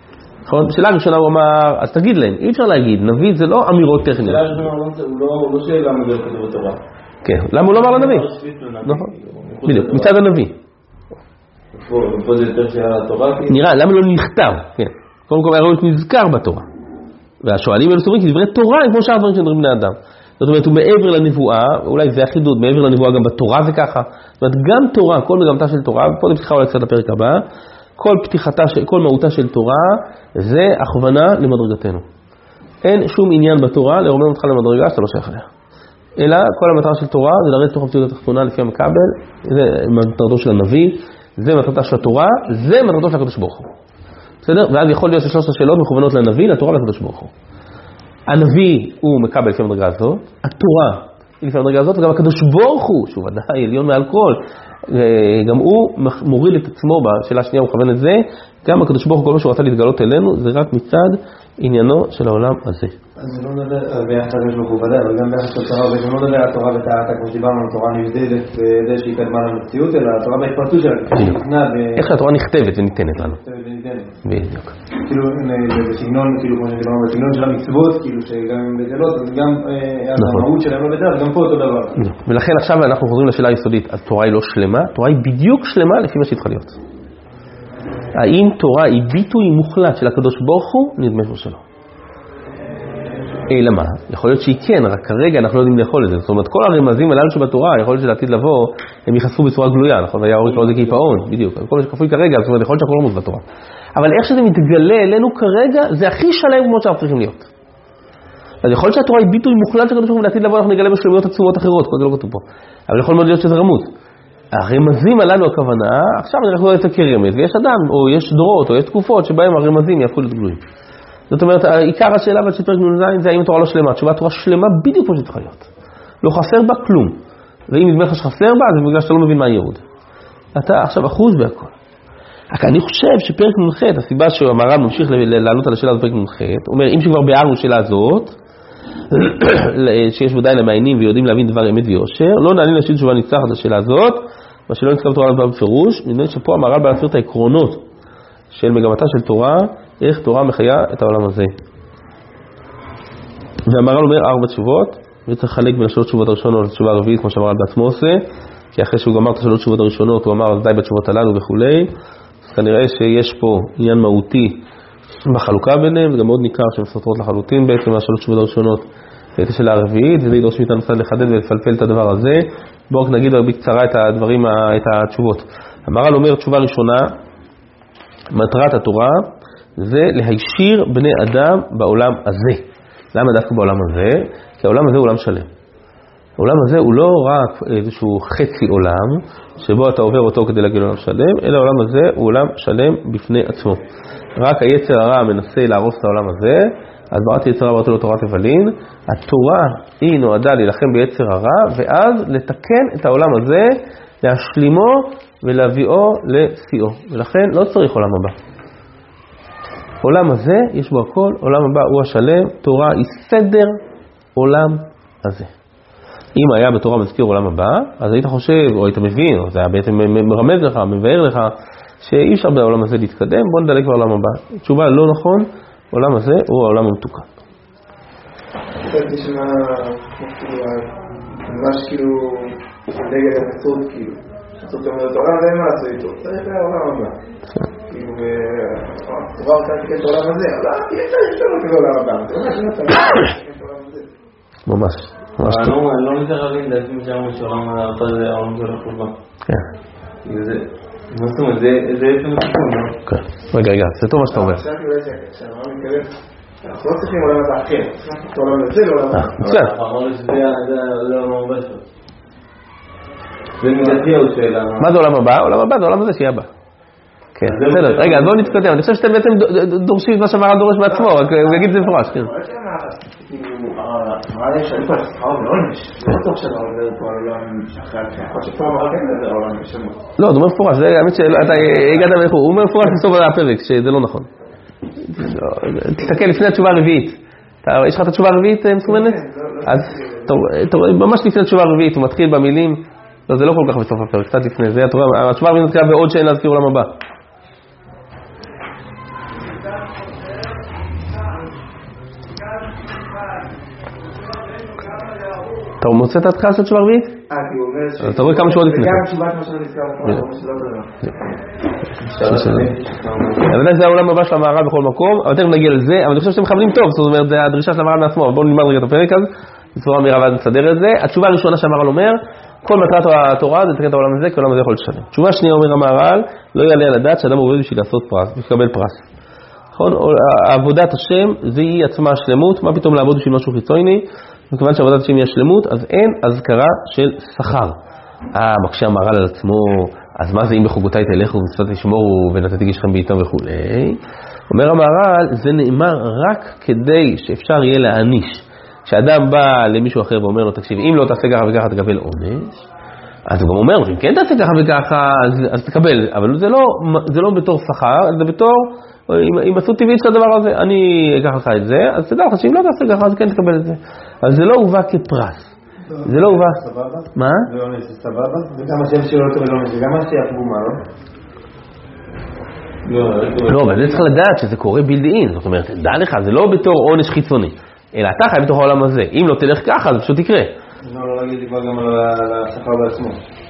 שאלה ראשונה הוא אמר, אז תגיד להם, אי אפשר להגיד, נביא זה לא אמירות טכניות. שאלה ראשונה הוא לא שאלה למה זה לא כתוב בתורה. כן, למה הוא לא אמר לנביא? נכון, בדיוק, מצד הנביא. פה זה יותר שאלה לתורה? נראה, למה לא נכתב? כן, קודם כל הראוי נזכר בתורה. והשואלים האלו סוברים כי דברי תורה הם כמו שאר דברים שמדברים בני אדם. זאת אומרת, הוא מעבר לנבואה, אולי זה החידוד, מעבר לנבואה גם בתורה זה ככה. זאת אומרת, גם תורה, כל מגמתה של תורה, ופה נפתחה אולי קצת לפרק הבא, כל מהותה של תורה זה הכוונה למדרגתנו. אין שום עניין בתורה לרומם אותך למדרגה שאתה לא שייך עליה. אלא כל המטרה של תורה זה לרדת תוך המציאות התחתונה לפי המקבל, זה מטרתו של הנביא, זה מטרתה של התורה, זה מטרתו של הקדוש ברוך הוא. בסדר? ואז יכול להיות ששלושת השאלות מכוונות לנביא, לתורה ולקדוש ברוך הוא. הנביא הוא מקבל לפי המדרגה הזאת, התורה היא לפי המדרגה הזאת, וגם הקדוש ברוך הוא, שהוא ודאי עליון מעל כל, גם הוא מוריד את עצמו בשאלה השנייה, הוא מכוון את זה, גם הקדוש ברוך הוא כל מה שהוא רצה להתגלות אלינו, זה רק מצד עניינו של העולם הזה. אז זה לא מדבר ביחד הקדוש ברוך הוא ודאי, אבל גם ביחד של תורה, וזה לא מדבר על התורה וטהרתה, כמו שדיברנו על תורה נבדלת בזה שהיא קדמה למציאות, אלא התורה בהתפרטות שלה, איך שהתורה נכתבת וניתנת לנו. בדיוק. כאילו בסגנון, כאילו כמו שדיברנו, בסגנון של המצוות, כאילו שגם בגלות, גם המהות שלהם לא בדרך, גם פה אותו דבר. ולכן עכשיו אנחנו חוזרים לשאלה היסודית, התורה היא לא שלמה, התורה היא בדיוק שלמה לפי מה שהתחילה להיות. האם תורה היא ביטוי מוחלט של הקדוש ברוך הוא? נדמה שלא. אלא מה? יכול להיות שהיא כן, רק כרגע אנחנו לא יודעים לאכול את זה. זאת אומרת, כל הרמזים הללו שבתורה, יכול להיות שלעתיד לבוא, הם ייחשפו בצורה גלויה, נכון? והיה אורי קרוא זה קיפאון, בדיוק. כל מה שכפוי כרגע, זאת אומרת, יכול להיות שהכל לא מוז בתורה. אבל איך שזה מתגלה אלינו כרגע, זה הכי שלם כמו שאנחנו צריכים להיות. אז יכול להיות שהתורה היא ביטוי מוחלט של הקדוש ברוך הוא, ולעתיד לבוא אנחנו נגלה בשלמויות עצומות אחרות, כל זה לא כתוב פה. אבל יכול מאוד להיות שזה רמוז. הרמזים הללו הכוונה, עכשיו אנחנו רואים את זה כרמז, ויש אדם, או יש דורות, או יש תקופות שבהם הרמזים יהפכו להיות גלויים. זאת אומרת, עיקר השאלה של פרק נ"ז זה האם התורה לא שלמה. התשובה התורה שלמה בדיוק כמו שצריכה להיות. לא חסר בה כלום. ואם נדמה לך שחסר בה, זה בגלל שאתה לא מבין מה הייעוד. אתה עכשיו אחוז בהכל. רק אני חושב שפרק נ"ח, הסיבה שהמהר"ל ממשיך לעלות על השאלה הזאת בפרק נ"ח, אומר, אם שכבר ביארנו שאלה הזאת, שיש ודאי למעיינים ויודעים להבין דבר אמת ויושר, לא נעלים להשיב תשובה ניצחת לשאלה הזאת, מה שלא נצטרך בתורה לדבר בפירוש, נדמה שפה המהר"ל בא להסביר את העקרונות של מגמתה של תורה, איך תורה מחיה את העולם הזה. והמהר"ל אומר 4 תשובות, וצריך לחלק בין השלוש תשובות הראשונות לתשובה הרביעית, כמו שהמהר"ל בעצמו עושה, כי אחרי שהוא גמר את השלוש תשובות הראשונות, הוא אמר אז די בתשובות הללו וכולי, אז כנראה שיש פה עניין מהותי בחלוקה ביניהם, וגם מאוד ניכר שהן סותרות לחלוטין בעצם מהשלוש תשובות הראשונות את השאלה הרביעית, וזה ידרוש מאיתנו קצת לחדד ולפלפל את הדבר הזה. בואו רק נגיד בקצרה את הדברים, את התשובות. המהר"ל אומר תשובה ראשונה, מטרת התורה זה להישיר בני אדם בעולם הזה. למה דווקא בעולם הזה? כי העולם הזה הוא עולם שלם. העולם הזה הוא לא רק איזשהו חצי עולם, שבו אתה עובר אותו כדי להגיע לעולם שלם, אלא העולם הזה הוא עולם שלם בפני עצמו. רק היצר הרע מנסה להרוס את העולם הזה, אז בראתי יצר הרע בראתו לו תורת הבלין, התורה היא נועדה להילחם ביצר הרע, ואז לתקן את העולם הזה, להשלימו ולהביאו לשיאו. ולכן לא צריך עולם הבא. עולם הזה יש בו הכל, עולם הבא הוא השלם, תורה היא סדר עולם הזה. אם היה בתורה מזכיר עולם הבא, אז היית חושב, או היית מבין, או זה היה בעצם מרמז לך, מבאר לך, שאי אפשר בעולם הזה להתקדם, בוא נדלק בעולם הבא. תשובה לא נכון, עולם הזה הוא העולם המתוקן. זה נשמע ממש כאילו דגל הנצרות, כאילו. זאת אומרת, העולם הזה מה עשו איתו? צריך לעולם הבא. כאילו, התורה רוצה לתקן את העולם הזה, אבל אי אפשר לתקן את העולם הבא. ממש. אני לא נצטרך להבין להגיד משם שעולם הבא זה העולם של החובה. כן. מה זאת אומרת? זה עצם התיקון, לא? כן. רגע, זה טוב מה שאתה אומר. עכשיו כאילו שהעולם מתקדם, אנחנו לא צריכים עולם הבא אחר, צריכים את העולם הזה לעולם הבא. בסדר. אמר לי שזה העולם הבא שלו. זה מדעתי עוד שאלה. מה זה עולם הבא? עולם הבא זה עולם הזה שיהיה הבא. כן, בסדר. רגע, אז בואו נתקדם. אני חושב שאתם בעצם דורשים את מה שהמהר"ל דורש בעצמו, רק הוא יגיד את זה מפורש, כן. המהר"ל יש פה שכר ועונש. לא בטוח שהמהר"ל מדבר פה על עולם שאחרי התחילה. יכול שפה המהר"ל כן מדבר על עולם בשמות. לא, זה אומר מפורש. זה האמת שאתה הגעת מאיפה. הוא אומר מפורש בסוף הפרק, שזה לא נכון. תסתכל לפני התשובה הרביעית. יש לך את התשובה הרביעית מסומנת? אז ממש לפני התשובה הרביעית הוא מתחיל במילים, לא, זה לא כל כך בסוף הפרק, קצת לפני זה. התשובה הרביעית מתחילה בעוד שאין להזכיר עולם הבא. אתה מוצא את ההתחלה של תשובה רביעית? כי הוא אומר אתה רואה כמה שורות לפני. וגם תשובת מה שלא נזכר פה, זה העולם הבא של המערל בכל מקום, אבל תכף נגיע לזה, אבל אני חושב שאתם מכוונים טוב, זאת אומרת, זה הדרישה של המערל מעצמו, אבל בואו נלמד רגע את הפרק הזה, בצורה מהירה ואז נסדר את זה. התשובה הראשונה שהמערל אומר, כל מטרת התורה זה לתקן את העולם הזה, כי העולם הזה יכול לשלם. תשובה שנייה אומר המערל, לא יעלה על הדעת שאדם עובד בשביל לעשות פרס, לקבל פרס. נכון? עבודת השם זה היא עצמה השלמות, מה פתאום לעבוד בשביל משהו חיצוני? מכיוון שעבודת השם היא השלמות, אז אין הזכרה של שכר. מקשה המערל על עצמו, אז מה זה אם בחוגותיי תלכו ומצוות תשמורו ונתתי גשכם בעיתם וכו'. אומר המערל, זה נאמר רק כדי שאפשר יהיה להעניש. כשאדם בא למישהו אחר ואומר לו, תקשיב, אם לא תעשה ככה וככה תקבל עונש, אז הוא גם אומר לו, אם כן תעשה ככה וככה, אז תקבל. אבל זה לא בתור שכר, זה בתור, אם עשו טבעית של הדבר הזה, אני אקח לך את זה, אז תדע לך שאם לא תעשה ככה, אז כן תקבל את זה. אבל זה לא הובא כפרס. זה לא הובא. סבבה? מה? זה עונש, זה סבבה? וגם השם שלו לא תקבל עונש, וגם השם פגומה, לא? לא, אבל זה צריך לדעת שזה קורה בילדאין. זאת אומרת, דע לך, זה לא בתור עונש חיצוני. אלא אתה חי בתוך העולם הזה. אם לא תלך ככה, זה פשוט יקרה. לא להגיד כבר גם על השכר בעצמו.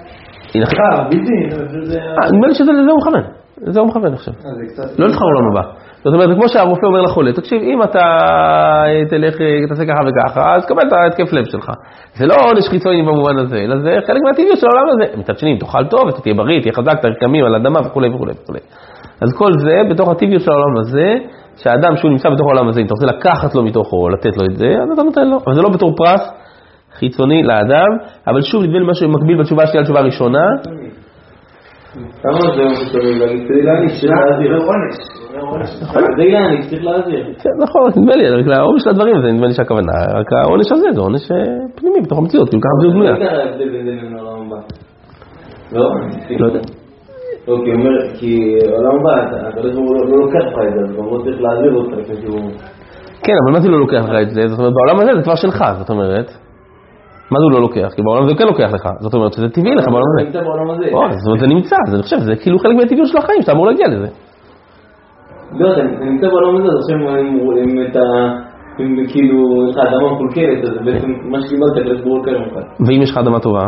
נדמה לי שזה לזה הוא מכוון. לזה הוא מכוון עכשיו. לא לתחר עולם הבא. זאת אומרת, זה כמו שהרופא אומר לחולה, תקשיב, אם אתה תלך, תעשה ככה וככה, אז קבל את ההתקף לב שלך. זה לא עונש חיצוני במובן הזה, אלא זה חלק מהטבעיות של העולם הזה. מצד שני, אם תאכל טוב, אתה תהיה בריא, תהיה חזק, תרקמים על אדמה וכו' וכו' וכו'. אז כל זה בתוך הטבעיות של העולם הזה, שהאדם שהוא נמצא בתוך העולם הזה, אם אתה רוצה לקחת לו מתוכו, לתת לו את זה, אז אתה נותן לו. אבל זה לא בתור פרס חיצוני לאדם, אבל שוב נדמה לי משהו מקביל בתשובה שלי על תשובה ראשונה. כמה זה מסתובב להגיד? כדי להניש, להעביר עונש. כדי להניש, צריך להעביר. נכון, נדמה לי, העונש של הדברים הזה, נדמה לי שהכוונה, רק העונש הזה זה עונש פנימי בתוך המציאות, כאילו ככה בדיוק בנויה. לא יודע ההבדל בין העולם הבא. לא? לא יודע. אוקיי, אומר, כי העולם הבא, אתה לא לוקח לך את זה, אז גם לא צריך להעביר אותך לפני שהוא... כן, אבל מה זה לא לוקח לך את זה? זאת אומרת, בעולם הזה זה כבר שלך, זאת אומרת. מה זה הוא לא לוקח? כי בעולם הזה הוא כן לוקח לך. זאת אומרת שזה טבעי לך בעולם הזה. זה נמצא בעולם הזה. זאת אומרת, זה נמצא. אני חושב, זה כאילו חלק מהטבעיות של החיים, שאתה אמור להגיע לזה. לא, זה נמצא בעולם הזה, אז עכשיו אם אתה... אם כאילו, יש לך אדמה מקולקלת, אז בעצם מה שקיבלת כדי סבור קרם לך. ואם יש לך אדמה טובה?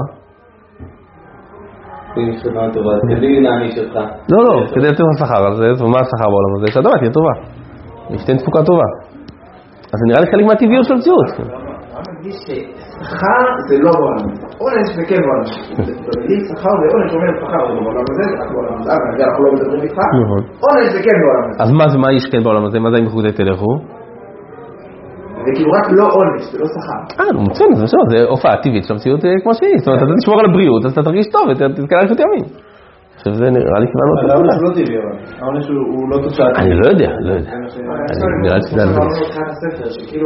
אם יש לך אדמה טובה, אז כדי להעניש אותך. לא, כדי לתת לך שכר על זה, ומה השכר בעולם הזה? שהאדמה תהיה טובה. שתהיה תפוקה טובה. אז זה נראה לי חלק מהטבעיות של המציאות. שכר זה לא בעולם הזה, עונש זה כן בעולם הזה. שכר זה עונש, אומר שכר זה בעולם הזה, זה רק בעולם הזה, אנחנו לא מדברים איתך, עונש זה כן בעולם הזה. אז מה יש כן בעולם הזה? מה זה אם בחוגי תלכו? זה כאילו רק לא עונש, זה לא שכר. מצוין, זה בסדר, זה הופעה טבעית של המציאות כמו שהיא. זאת אומרת, אתה תשמור על הבריאות, אז אתה תרגיש טוב, ותזכה להרשות ימים. עכשיו זה נראה לי כמעט לא טוב. העונש לא טבעי, אבל העונש הוא לא תוצאה. אני לא יודע. נראה לי שזה... אנחנו אמרנו כאן הספר, שכאילו,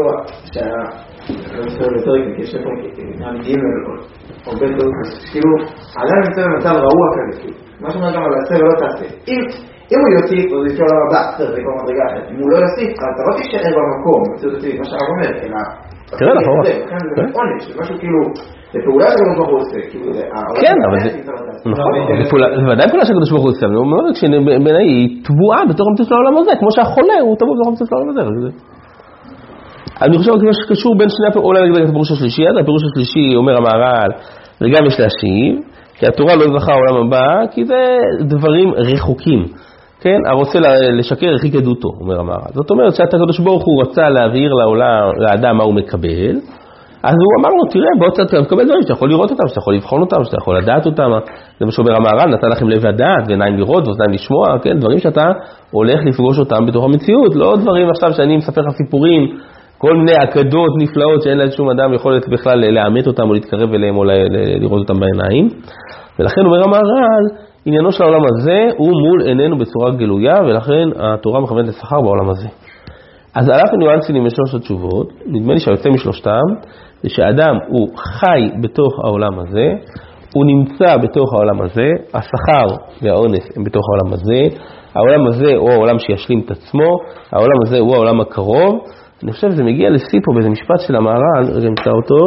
כאילו, עדיין נמצא במצב רעוע כזה, מה שאומר גם על הספר לא תעשה. אם הוא יוסיף, אז יש לו הבא, זה כבר מדרגה אחרת. אם הוא לא יוסיף, אז אתה לא תישאר במקום, מה שהרב אומר, אלא... תראה לך, זה עונש, זה משהו כאילו, זה פעולה שקדוש ברוך הוא עושה, כאילו זה... כן, אבל זה... נכון, זה ודאי פעולה שקדוש ברוך הוא עושה, אבל הוא אומר שבעיניי היא תבואה בתוך המציאות של העולם הזה, כמו שהחולה הוא תבוא בתוך המציאות של העולם הזה. אני חושב שקשור בין שני אולי נגיד את הפירוש השלישי, הפירוש השלישי אומר המהר"ל, וגם יש להשיב, כי התורה לא זכה העולם הבא, כי זה דברים רחוקים. כן, הרוצה לשקר הרחיק עדותו, אומר המהר"ל. זאת אומרת שהקדוש ברוך הוא רצה להבהיר לאדם מה הוא מקבל, אז הוא אמר לו, תראה, בוא תקבל דברים שאתה יכול לראות אותם, שאתה יכול לבחון אותם, שאתה יכול לדעת אותם. זה מה שאומר המהר"ל, נתן לכם לב לדעת ועיניים לראות ואוזניים לשמוע, כן, דברים שאתה הולך לפגוש אותם בתוך המציאות, לא דברים עכשיו שאני מספר לך סיפורים, כל מיני אגדות נפלאות שאין לשום אדם יכולת בכלל לאמת אותם או להתקרב אליהם או לראות אותם בעיניים. ולכן אומר המהר"ל, עניינו של העולם הזה הוא מול עינינו בצורה גלויה, ולכן התורה מכוונת לשכר בעולם הזה. אז על אף הניואנסים עם שלוש התשובות, נדמה לי שהיוצא משלושתם, זה שאדם הוא חי בתוך העולם הזה, הוא נמצא בתוך העולם הזה, השכר והעונש הם בתוך העולם הזה, העולם הזה הוא העולם שישלים את עצמו, העולם הזה הוא העולם הקרוב. אני חושב שזה מגיע לשיא פה באיזה משפט של המהר"ל, רגע נמצא אותו.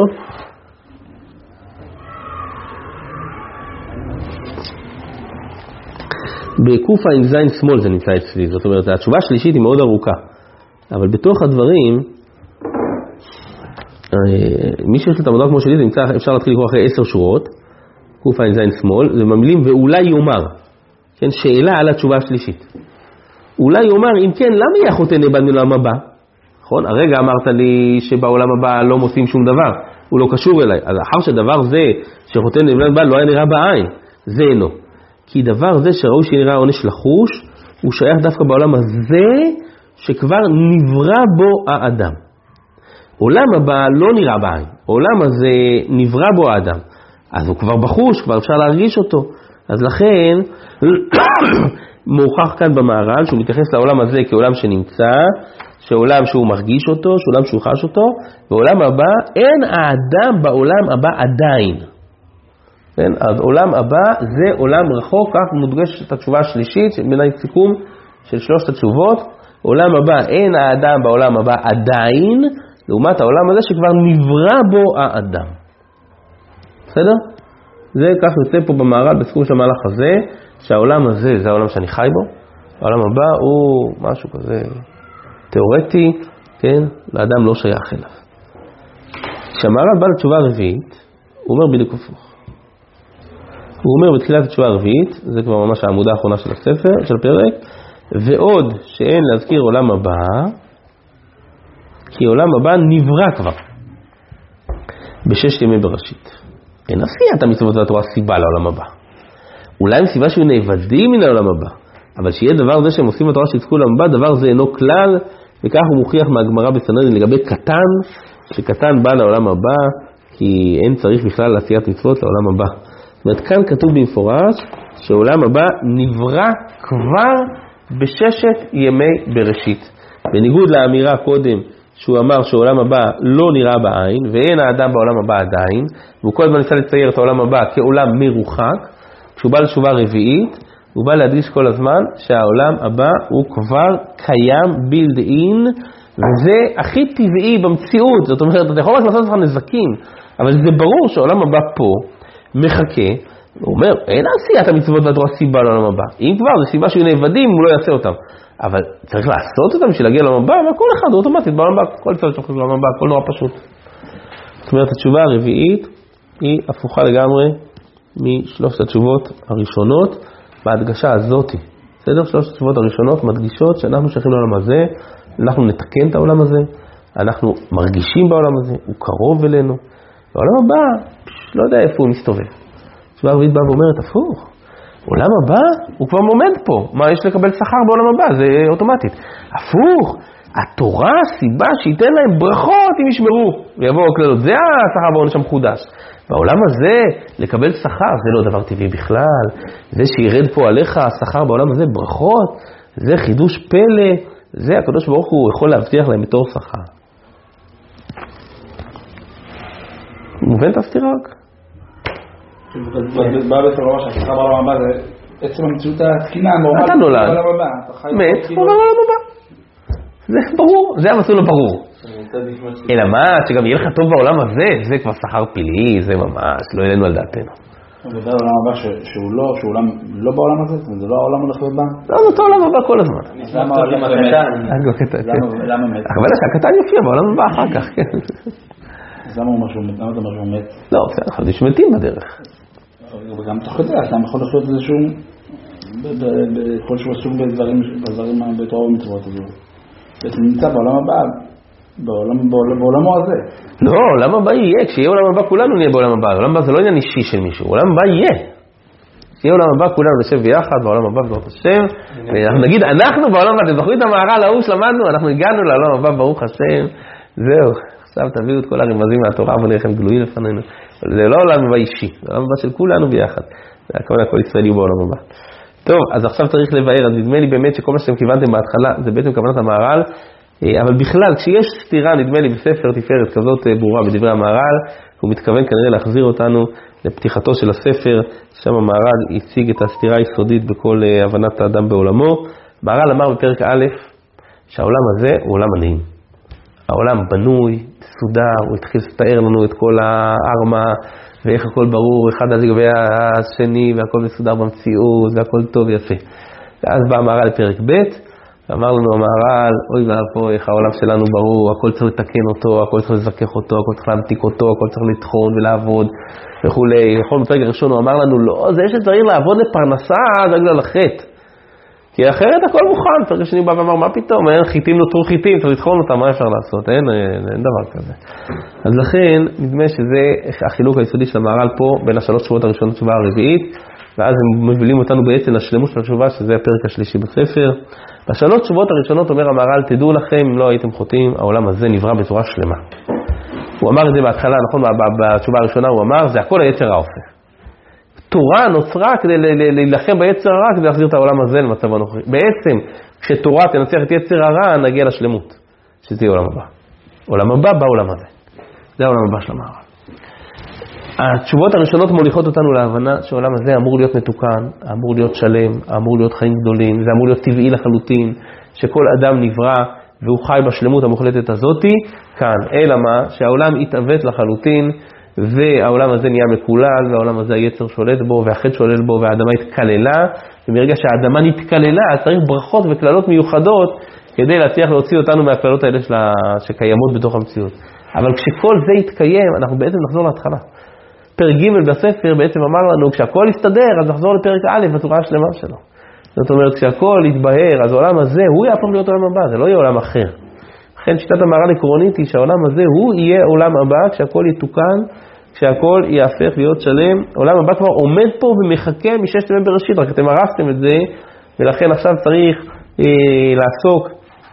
בקופה עם זין שמאל זה נמצא אצלי, זאת אומרת, התשובה השלישית היא מאוד ארוכה, אבל בתוך הדברים, מי שיש לו את המדרג כמו שלי, זה נמצא, אפשר להתחיל לקרוא אחרי 10 שורות, קוף עין זין שמאל, זה במילים ואולי יאמר, כן, שאלה על התשובה השלישית. אולי יאמר, אם כן, למה יהיה החותן נאבד מעולם הבא? נכון? הרגע אמרת לי שבעולם הבא לא מוצאים שום דבר, הוא לא קשור אליי. אז אחר שדבר זה שחותן נאבד לא היה נראה בעין, זה אינו. כי דבר זה שראוי שנראה עונש לחוש, הוא שייך דווקא בעולם הזה שכבר נברא בו האדם. עולם הבא לא נראה בעין, עולם הזה נברא בו האדם. אז הוא כבר בחוש, כבר אפשר להרגיש אותו. אז לכן, מוכח כאן במהר"ל שהוא מתייחס לעולם הזה כעולם שנמצא, שעולם שהוא מרגיש אותו, שעולם שהוא חש אותו, ועולם הבא, אין האדם בעולם הבא עדיין. כן? אז עולם הבא זה עולם רחוק, כך מודגש את התשובה השלישית, בין הסיכום של 3 התשובות, עולם הבא, אין האדם בעולם הבא עדיין, לעומת העולם הזה שכבר נברא בו האדם. בסדר? זה כך יוצא פה במהר"ל בסיכום של המהלך הזה, שהעולם הזה זה העולם שאני חי בו, העולם הבא הוא משהו כזה תיאורטי, כן? לאדם לא שייך אליו. כשהמהר"ל בא לתשובה הרביעית, הוא אומר בדיוק הפוך. הוא אומר בתחילת התשובה הרביעית, זה כבר ממש העמודה האחרונה של הספר, של הפרק, ועוד שאין להזכיר עולם הבא, כי עולם הבא נברא כבר ב6 ימי בראשית. אין עשיית המצוות והתורה סיבה לעולם הבא. אולי הם סיבה שיהיו נאבדים מן העולם הבא, אבל שיהיה דבר זה שהם עושים בתורה שיצקו לעולם הבא, דבר זה אינו כלל, וכך הוא מוכיח מהגמרא בסנהדרין לגבי קטן, שקטן בא לעולם הבא, כי אין צריך בכלל לעשיית מצוות לעולם הבא. זאת אומרת, כאן כתוב במפורש שעולם הבא נברא כבר ב6 ימי בראשית. בניגוד לאמירה קודם, שהוא אמר שעולם הבא לא נראה בעין, ואין האדם בעולם הבא עדיין, והוא כל הזמן ניסה לצייר את העולם הבא כעולם מרוחק. כשהוא בא לתשובה רביעית, הוא בא להדגיש כל הזמן שהעולם הבא הוא כבר קיים בילד אין, וזה הכי טבעי במציאות. זאת אומרת, אתה יכול רק לעשות לך נזקים, אבל זה ברור שהעולם הבא פה מחכה, הוא אומר, אין עשיית המצוות והתורה סיבה לעולם הבא. אם כבר, זה סיבה שיהיו נאבדים, הוא לא יעשה אותם. אבל צריך לעשות אותם בשביל להגיע לעולם הבא, וכל אחד הוא אוטומטית בעולם הבא, כל צד שוכח לעולם הבא, הכל נורא פשוט. זאת אומרת, התשובה הרביעית היא הפוכה לגמרי מ3 התשובות הראשונות, בהדגשה הזאת. בסדר? 3 התשובות הראשונות מדגישות שאנחנו שייכים לעולם הזה, אנחנו נתקן את העולם הזה, אנחנו מרגישים בעולם הזה, הוא קרוב אלינו, והעולם הבא, לא יודע איפה הוא מסתובב. התשובה הרביעית באה ואומרת, הפוך. עולם הבא הוא כבר עומד פה, מה יש לקבל שכר בעולם הבא, זה אוטומטית. הפוך, התורה סיבה שייתן להם ברכות אם ישמרו, ויבואו הכללות, זה השכר בעונש המחודש. בעולם הזה לקבל שכר זה לא דבר טבעי בכלל, זה שירד פה עליך השכר בעולם הזה ברכות, זה חידוש פלא, זה הקדוש ברוך הוא יכול להבטיח להם בתור שכר. מובן את הסתירה רק? בא בסבבה שהשכר בעולם הבא זה עצם המציאות התקינה הנורמלית. אתה נולד, מת, הוא עובר לעולם הבא. זה ברור, זה המסלול הברור. אלא מה, שגם יהיה לך טוב בעולם הזה, זה כבר שכר פלאי, זה ממש, לא אלינו על דעתנו. וזה העולם הבא שהוא לא בעולם הזה, זה לא העולם הולך ובא? לא, זה אותו עולם הבא כל הזמן. למה העולם הקטן? למה מת? אבל שהקטן יופיע בעולם הבא אחר כך, כן. אז למה הוא משהו מת? למה זה משהו מת? לא, בסדר, חשבתי שמתים בדרך. וגם תוך כדי, אדם יכול לחיות איזשהו, כלשהו עסוק בדברים בתורה ומצוות הזו. בעצם נמצא בעולם הבא, בעולמו הזה. לא, עולם הבא יהיה, כשיהיה עולם הבא כולנו נהיה בעולם הבא. עולם הבא זה לא עניין אישי של מישהו, עולם הבא יהיה. כשיהיה עולם הבא כולנו נשב ביחד, בעולם הבא בעזרת השם, ואנחנו נגיד, אנחנו בעולם הבא, אתם זוכרים את המהר"ל ההוא שלמדנו, אנחנו הגענו לעולם הבא, ברוך השם, זהו. עכשיו תביאו את כל הרמזים מהתורה ונראה לכם גלויים לפנינו. זה לא עולם הבא אישי, זה עולם הבא של כולנו ביחד. זה הכל ישראל יהיו בעולם הבא. טוב, אז עכשיו צריך לבאר, אז נדמה לי באמת שכל מה שאתם כיוונתם בהתחלה, זה בעצם כוונת המהר"ל, אבל בכלל, כשיש סתירה, נדמה לי, בספר תפארת כזאת ברורה בדברי המהר"ל, הוא מתכוון כנראה להחזיר אותנו לפתיחתו של הספר, שם המהר"ל הציג את הסתירה היסודית בכל הבנת האדם בעולמו. המהר"ל אמר בפרק א', שהעולם הזה הוא עולם עניים. העולם בנוי, מסודר, הוא התחיל לתאר לנו את כל הארמה, ואיך הכל ברור, אחד הזה גבי השני, והכל מסודר במציאות, והכל טוב ויפה. ואז בא המהר"ל לפרק ב', אמר לנו המהר"ל, אוי ואבוי, איך העולם שלנו ברור, הכל צריך לתקן אותו, הכל צריך לזכך אותו, הכל צריך להמתיק אותו, הכל צריך לטחון ולעבוד וכולי. נכון, בפרק הראשון הוא אמר לנו, לא, זה שצריך לעבוד לפרנסה, זה בגלל החטא. כי אחרת הכל מוכן. פרק השני בא ואמר, מה פתאום, אין חיטים נותרו חיטים, צריך לטחון אותם, מה אפשר לעשות? אין דבר כזה. אז לכן, נדמה שזה החילוק היסודי של המהר"ל פה, בין השלוש שבועות הראשונות לתשובה הרביעית, ואז הם מובילים אותנו בעצם לשלמות של התשובה, שזה הפרק השלישי בספר. בשלוש תשובות הראשונות אומר המהר"ל, תדעו לכם, אם לא הייתם חוטאים, העולם הזה נברא בצורה שלמה. הוא אמר את זה בהתחלה, נכון, בתשובה הראשונה הוא אמר, זה הכל היצר הרע עושה. תורה נוצרה כדי להילחם ביצר הרע, כדי להחזיר את העולם הזה למצב הנוכחי. בעצם, כשתורה תנצח את יצר הרע, נגיע לשלמות, שזה יהיה עולם הבא. עולם הבא בעולם הזה. זה העולם הבא של המהר"ל. התשובות הראשונות מוליכות אותנו להבנה שהעולם הזה אמור להיות מתוקן, אמור להיות שלם, אמור להיות חיים גדולים, זה אמור להיות טבעי לחלוטין, שכל אדם נברא והוא חי בשלמות המוחלטת הזאתי, כאן. אלא מה? שהעולם יתעוות לחלוטין, והעולם הזה נהיה מקולל, והעולם הזה היצר שולט בו, והחטא שולט בו, והאדמה התקללה, ומרגע שהאדמה נתקללה, צריך ברכות וכללות מיוחדות, כדי להצליח להוציא אותנו מהכללות האלה שקיימות בתוך המציאות. אבל כשכל זה יתקיים, אנחנו בעצם נחזור להתחלה. פרק ג' בספר בעצם אמר לנו, כשהכל יסתדר, אז נחזור לפרק א' בצורה השלמה שלו. זאת אומרת, כשהכל יתבהר, אז העולם הזה, הוא יהפוך להיות עולם הבא, זה לא יהיה עולם אחר. לכן שיטת המהר"ל עקרונית היא שהעולם הזה, הוא יהיה עולם הבא, כשהכל יתוקן, כשהכל יהפך להיות שלם. העולם הבא כבר עומד פה ומחכה מששת ימי בראשית, רק אתם הרסתם את זה, ולכן עכשיו צריך לעסוק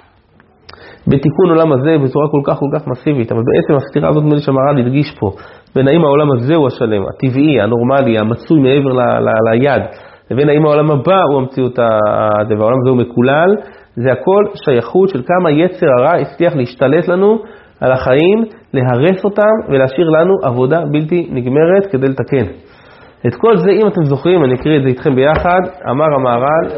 בתיקון עולם הזה בצורה כל כך מסיבית. אבל בעצם הסתירה הזאת מלי שהמהר"ל הדגיש פה, בין האם העולם הזה הוא השלם, הטבעי, הנורמלי, המצוי מעבר ליד, לבין האם העולם הבא הוא המציאות הזה, והעולם הזה הוא מקולל, זה הכל שייכות של כמה יצר הרע הצליח להשתלט לנו על החיים, להרס אותם ולהשאיר לנו עבודה בלתי נגמרת כדי לתקן. את כל זה, אם אתם זוכרים, אני אקריא את זה איתכם ביחד, אמר המהר"ל,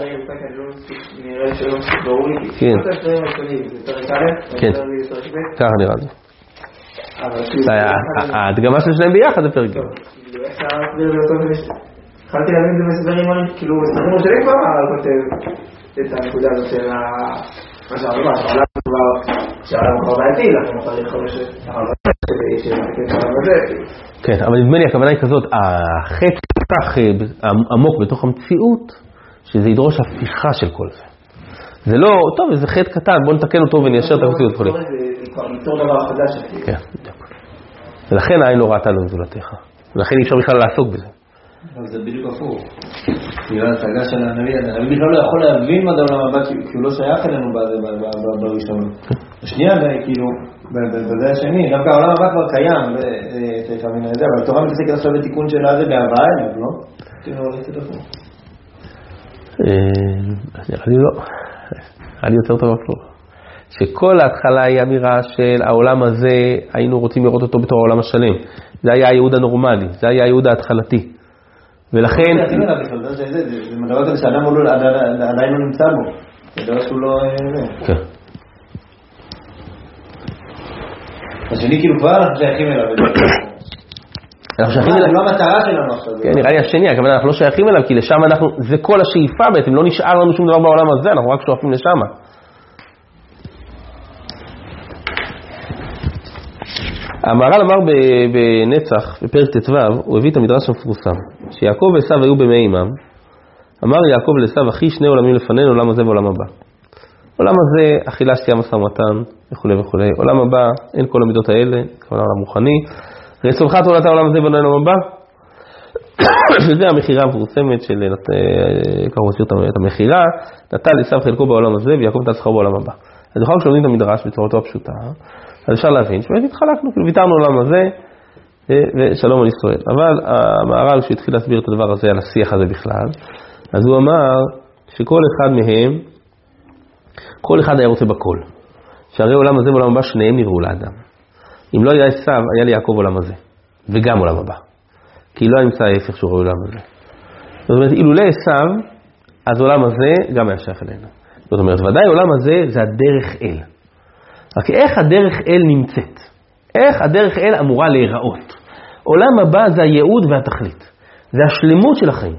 כן, כן, ככה נראה לי. ההדגמה של שלהם ביחד זה פרק. התחלתי להבין את זה מסברים, כאילו מסברים ראשונים כבר, אבל כותב את הנקודה הזאת של מה שהרבה, שהעולם כבר בעייתי, אנחנו צריך חושת כן, אבל נדמה לי הכוונה היא כזאת, החטא כך עמוק בתוך המציאות, שזה ידרוש הפיכה של כל זה. זה לא, טוב, זה חטא קטן, בוא נתקן אותו וניישר את המציאות. זה כבר ניצור דבר חדש. כן, בדיוק. ולכן העין לא ראתה לו זולתך. ולכן אי אפשר בכלל לעסוק בזה. אבל זה בדיוק הפוך. בגלל ההצגה של הנביא, הנביא בכלל לא יכול להבין מה זה העולם הבא, כי הוא לא שייך אלינו בראשון. השנייה, כאילו, בזה השני, דווקא העולם הבא כבר קיים, צריך להבין את זה, אבל התורה מתעסקת עכשיו בתיקון שלה זה בהבאה אליו, לא? תראו, הולכת הפוך. נראה לי לא. נראה לי יותר טוב הפוך. שכל ההתחלה היא אמירה של העולם הזה, היינו רוצים לראות אותו בתור העולם השלם. זה היה הייעוד הנורמלי, זה היה הייעוד ההתחלתי. ולכן... זה מדבר כזה שאדם עדיין לא נמצא בו. זה דבר שהוא לא... כן. השני כאילו כבר אנחנו שייכים אליו. אנחנו שייכים אליו. זה לא המטרה שלנו עכשיו. כן, נראה לי השני, הכוונה אנחנו לא שייכים אליו, כי לשם אנחנו... זה כל השאיפה בעצם, לא נשאר לנו שום דבר בעולם הזה, אנחנו רק שואפים לשם. המהר"ל אמר בנצח, בפרק ט"ו, הוא הביא את המדרש המפורסם, שיעקב ועשיו היו בימי עמם, אמר יעקב לעשיו, אחי, שני עולמים לפנינו, עולם הזה ועולם הבא. עולם הזה, אכילה, שתייה, משא ומתן, וכו' וכו'. עולם הבא, אין כל המידות האלה, כמובן העולם רוחני. רצונך תולדת העולם הזה ועולם הבא, שזה המחירה המפורסמת של, ככה הוא הסביר את המחירה, נטל לעשיו חלקו בעולם הזה, ויעקב נטל שכרו בעולם הבא. אז יכול שלומדים את המדרש בצורתו הפשוטה, אז אפשר להבין שבאמת התחלקנו, כאילו ויתרנו לעולם הזה, ושלום על ישראל. אבל המהר"ל שהתחיל להסביר את הדבר הזה על השיח הזה בכלל, אז הוא אמר שכל אחד מהם, כל אחד היה רוצה בכל. שהרי עולם הזה ועולם הבא שניהם נראו לאדם. אם לא היה עשיו, היה ליעקב עולם הזה, וגם עולם הבא. כי לא נמצא ההפך שהוא רואה עולם הזה. זאת אומרת, אילולא עשיו, אז עולם הזה גם היה שייך אלינו. זאת אומרת, ודאי עולם הזה זה הדרך אל. רק איך הדרך אל נמצאת? איך הדרך אל אמורה להיראות? עולם הבא זה הייעוד והתכלית. זה השלמות של החיים.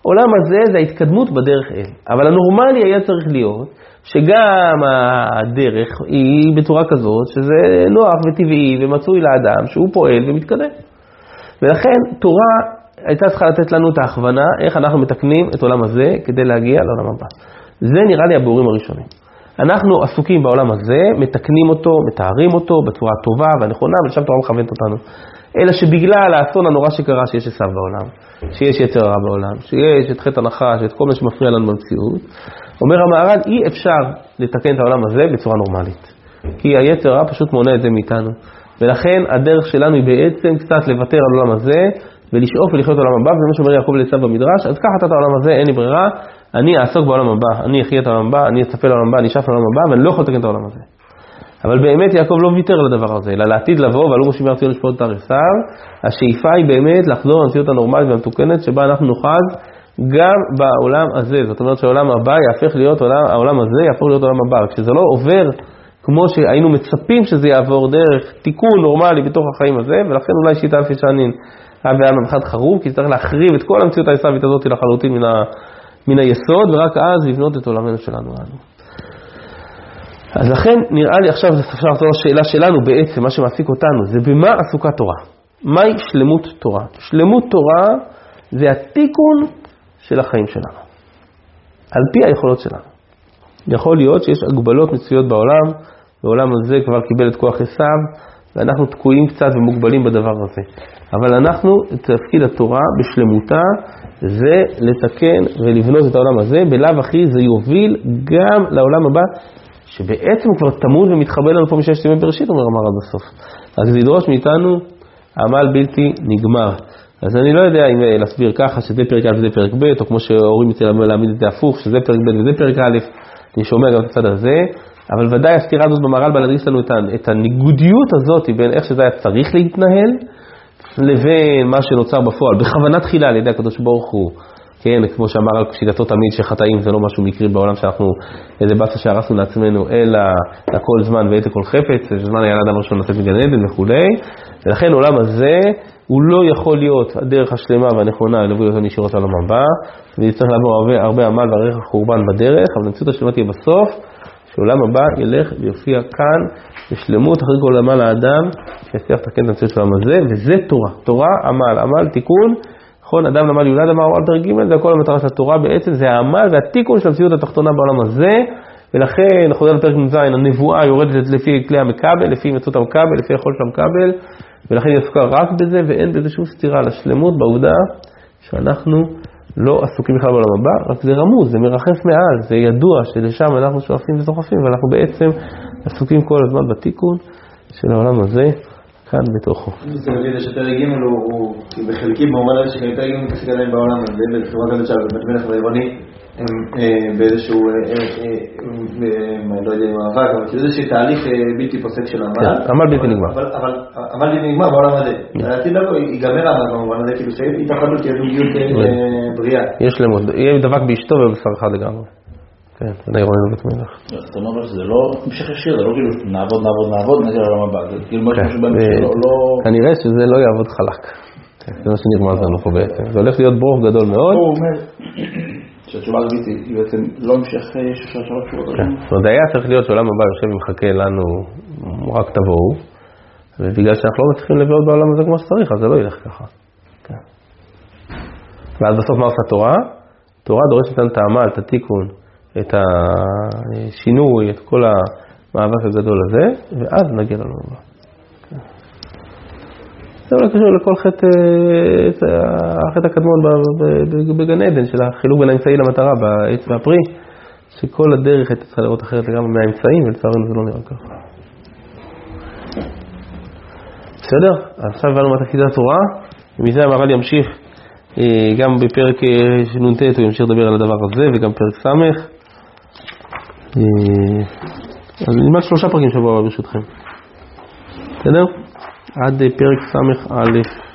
העולם הזה זה ההתקדמות בדרך אל. אבל הנורמלי היה צריך להיות שגם הדרך היא בצורה כזאת שזה נוח וטבעי ומצוי לאדם שהוא פועל ומתקדם. ולכן תורה הייתה צריכה לתת לנו את ההכוונה איך אנחנו מתקנים את העולם הזה כדי להגיע לעולם הבא. זה נראה לי הביאורים הראשונים. אנחנו עסוקים בעולם הזה, מתקנים אותו, מתארים אותו בצורה טובה והנכונה, ולשם תורה מכוונת אותנו. אלא שבגלל האסון הנורא שקרה שיש עשיו בעולם, שיש יצר הרע בעולם, שיש את חטא הנחש, את כל מה שמפריע לנו במציאות, אומר המהר"ל, אי אפשר לתקן את העולם הזה בצורה נורמלית. כי היצר הרע פשוט מונע את זה מאיתנו. ולכן הדרך שלנו היא בעצם קצת לוותר על העולם הזה, ולשאוף ולחיות את העולם הבא, וזה מה שאומר יעקב לעשיו במדרש, אז קח אתה את העולם הזה, אין לי ברירה, אני אעסוק בעולם הבא, אני אחיה את העולם הבא, אני אצפה לעולם הבא, אני אשאף לעולם הבא, ואני לא יכול לתקן את העולם הזה. אבל באמת יעקב לא ויתר על הדבר הזה, אלא לעתיד לבוא, ועלו משה מאר ציון לשפוט את עשיו, השאיפה היא באמת לחזור למציאות הנורמלית והמתוקנת, שבה אנחנו נוכל גם בעולם הזה. זאת אומרת שהעולם הבא יהפך להיות, העולם הזה יהפוך להיות העולם הבא. כשזה לא עובר כמו שהיינו מצפים שזה יעבור דרך תיקון נורמלי בתוך החיים הזה, ולכן אולי שיטה אלפי שנים היה ממחד חרוב, כי צריך להחריב את כל המציאות העשיווית הזאת לחלוטין מן היסוד, ורק אז לבנות את עולמנו שלנו. אז לכן נראה לי עכשיו, אפשר לחזור לשאלה שלנו בעצם, מה שמעסיק אותנו, זה במה עסוקה תורה? מהי שלמות תורה? שלמות תורה זה התיקון של החיים שלנו, על פי היכולות שלנו. יכול להיות שיש הגבלות מצויות בעולם, והעולם הזה כבר קיבל את כוח עשיו, ואנחנו תקועים קצת ומוגבלים בדבר הזה. אבל אנחנו, תפקיד התורה בשלמותה, זה לתקן ולבנות את העולם הזה, בלב אחי זה יוביל גם לעולם הבא, שבעצם כבר תמוד ומתחבא לנו פה מששת ימי בראשית, אומר המהר"ל בסוף. אז זה ידרוש מאיתנו עמל בלתי נגמר. אז אני לא יודע אם להסביר ככה שזה פרק א' וזה פרק ב', או כמו שהורים יצא להעמיד את זה הפוך, שזה פרק ב' וזה פרק א', אני שומע גם את הצד הזה, אבל ודאי הסתירה הזאת במהר"ל בא להדגיש לנו את הניגודיות הזאת בין איך שזה היה צריך להתנהל, לבין מה שנוצר בפועל, בכוונה תחילה על ידי הקדוש ברוך הוא, כן, כמו שאמר על פשיטתו תמיד שחטאים זה לא משהו מקרי בעולם שאנחנו איזה בסה שהרסנו לעצמנו, אלא לכל זמן ועת לכל חפץ, שזמן היה לאדם ראשון לצאת מגן עדן וכולי, ולכן העולם הזה הוא לא יכול להיות הדרך השלמה והנכונה לבוא יותר ישירות לעולם הבא, וצריך לעבור הרבה עמל וערך החורבן בדרך, אבל המציאות השלמה תהיה בסוף, שעולם הבא ילך ויופיע כאן בשלמות אחרי כל עמל האדם, שיצליח לתקן את המציאות של העולם הזה, וזה תורה, תורה, עמל, תיקון, נכון, אדם למד יולד אמר על דרך ג' זה הכל המטרה של התורה בעצם, זה העמל והתיקון של המציאות התחתונה בעולם הזה, ולכן חוזר לפרק נ"ז, הנבואה יורדת לפי כלי המקבל, לפי מצוות המקבל, לפי יכול של המקבל, ולכן היא עסוקה רק בזה, ואין בזה שום סתירה לשלמות בעובדה שאנחנו לא עסוקים בכלל בעולם הבא, רק זה רמוז, זה מרחף מעל, זה ידוע שלשם אנחנו שואפים ודוחפים, ואנחנו בעצם עסוקים כל הזמן בתיקון של העולם הזה, כאן בתוכו. זה מביא שפרק ג' הוא בחלקים במובן הזה שפרק ג' מתעסק עדיין בעולם הזה, בצורת הזאת של מלך והעירוני, הם באיזשהו, לא יודע אם מאבק, אבל כאילו איזשהו תהליך בלתי פוסק של עמל. עמל בלתי נגמר. אבל עמל בלתי נגמר בעולם הזה. לעתיד לבוא, ייגמר עמל במובן הזה, כאילו שהיא תחדות תהיה זוגיות בריאה. יש למוד, יהיה דבק באשתו ובשר אחד לגמרי. כן, זה העירוני בבית מלך. זאת אומרת שזה לא המשך ישיר, זה לא כאילו נעבוד, נגיע לעולם הבא. זה כאילו משהו שבאמת לא... כנראה שזה לא יעבוד חלק. זה מה שנרמז לנו פה בעצם. זה הולך להיות ברוך גדול מאוד. הוא אומר שהתשובה הזאת היא בעצם לא המשך של שלוש תשובות. זאת אומרת, היה צריך להיות שעולם הבא יושב ומחכה לנו, רק תבואו, ובגלל שאנחנו לא מצליחים לביות בעולם הזה כמו שצריך, אז זה לא ילך ככה. ואז בסוף מה עושה תורה? תורה דורשת לנו את העמל, את התיקון, את השינוי, את כל המאבק הגדול הזה, ואז נגיע לעולם הבא. זה אולי קשור לכל החטא הקדמון בגן עדן, של החילוק בין האמצעי למטרה, בעץ והפרי, שכל הדרך הייתה צריכה לראות אחרת לגמרי מהאמצעים, ולצערנו זה לא נראה ככה. בסדר? עכשיו הבנו מה תפקיד התורה, ומזה המהר"ל ימשיך, גם בפרק נ"ט הוא ימשיך לדבר על הדבר הזה, וגם פרק ס'. אז נלמד 3 פרקים שבוע ברשותכם. בסדר? עד פרק ס' א'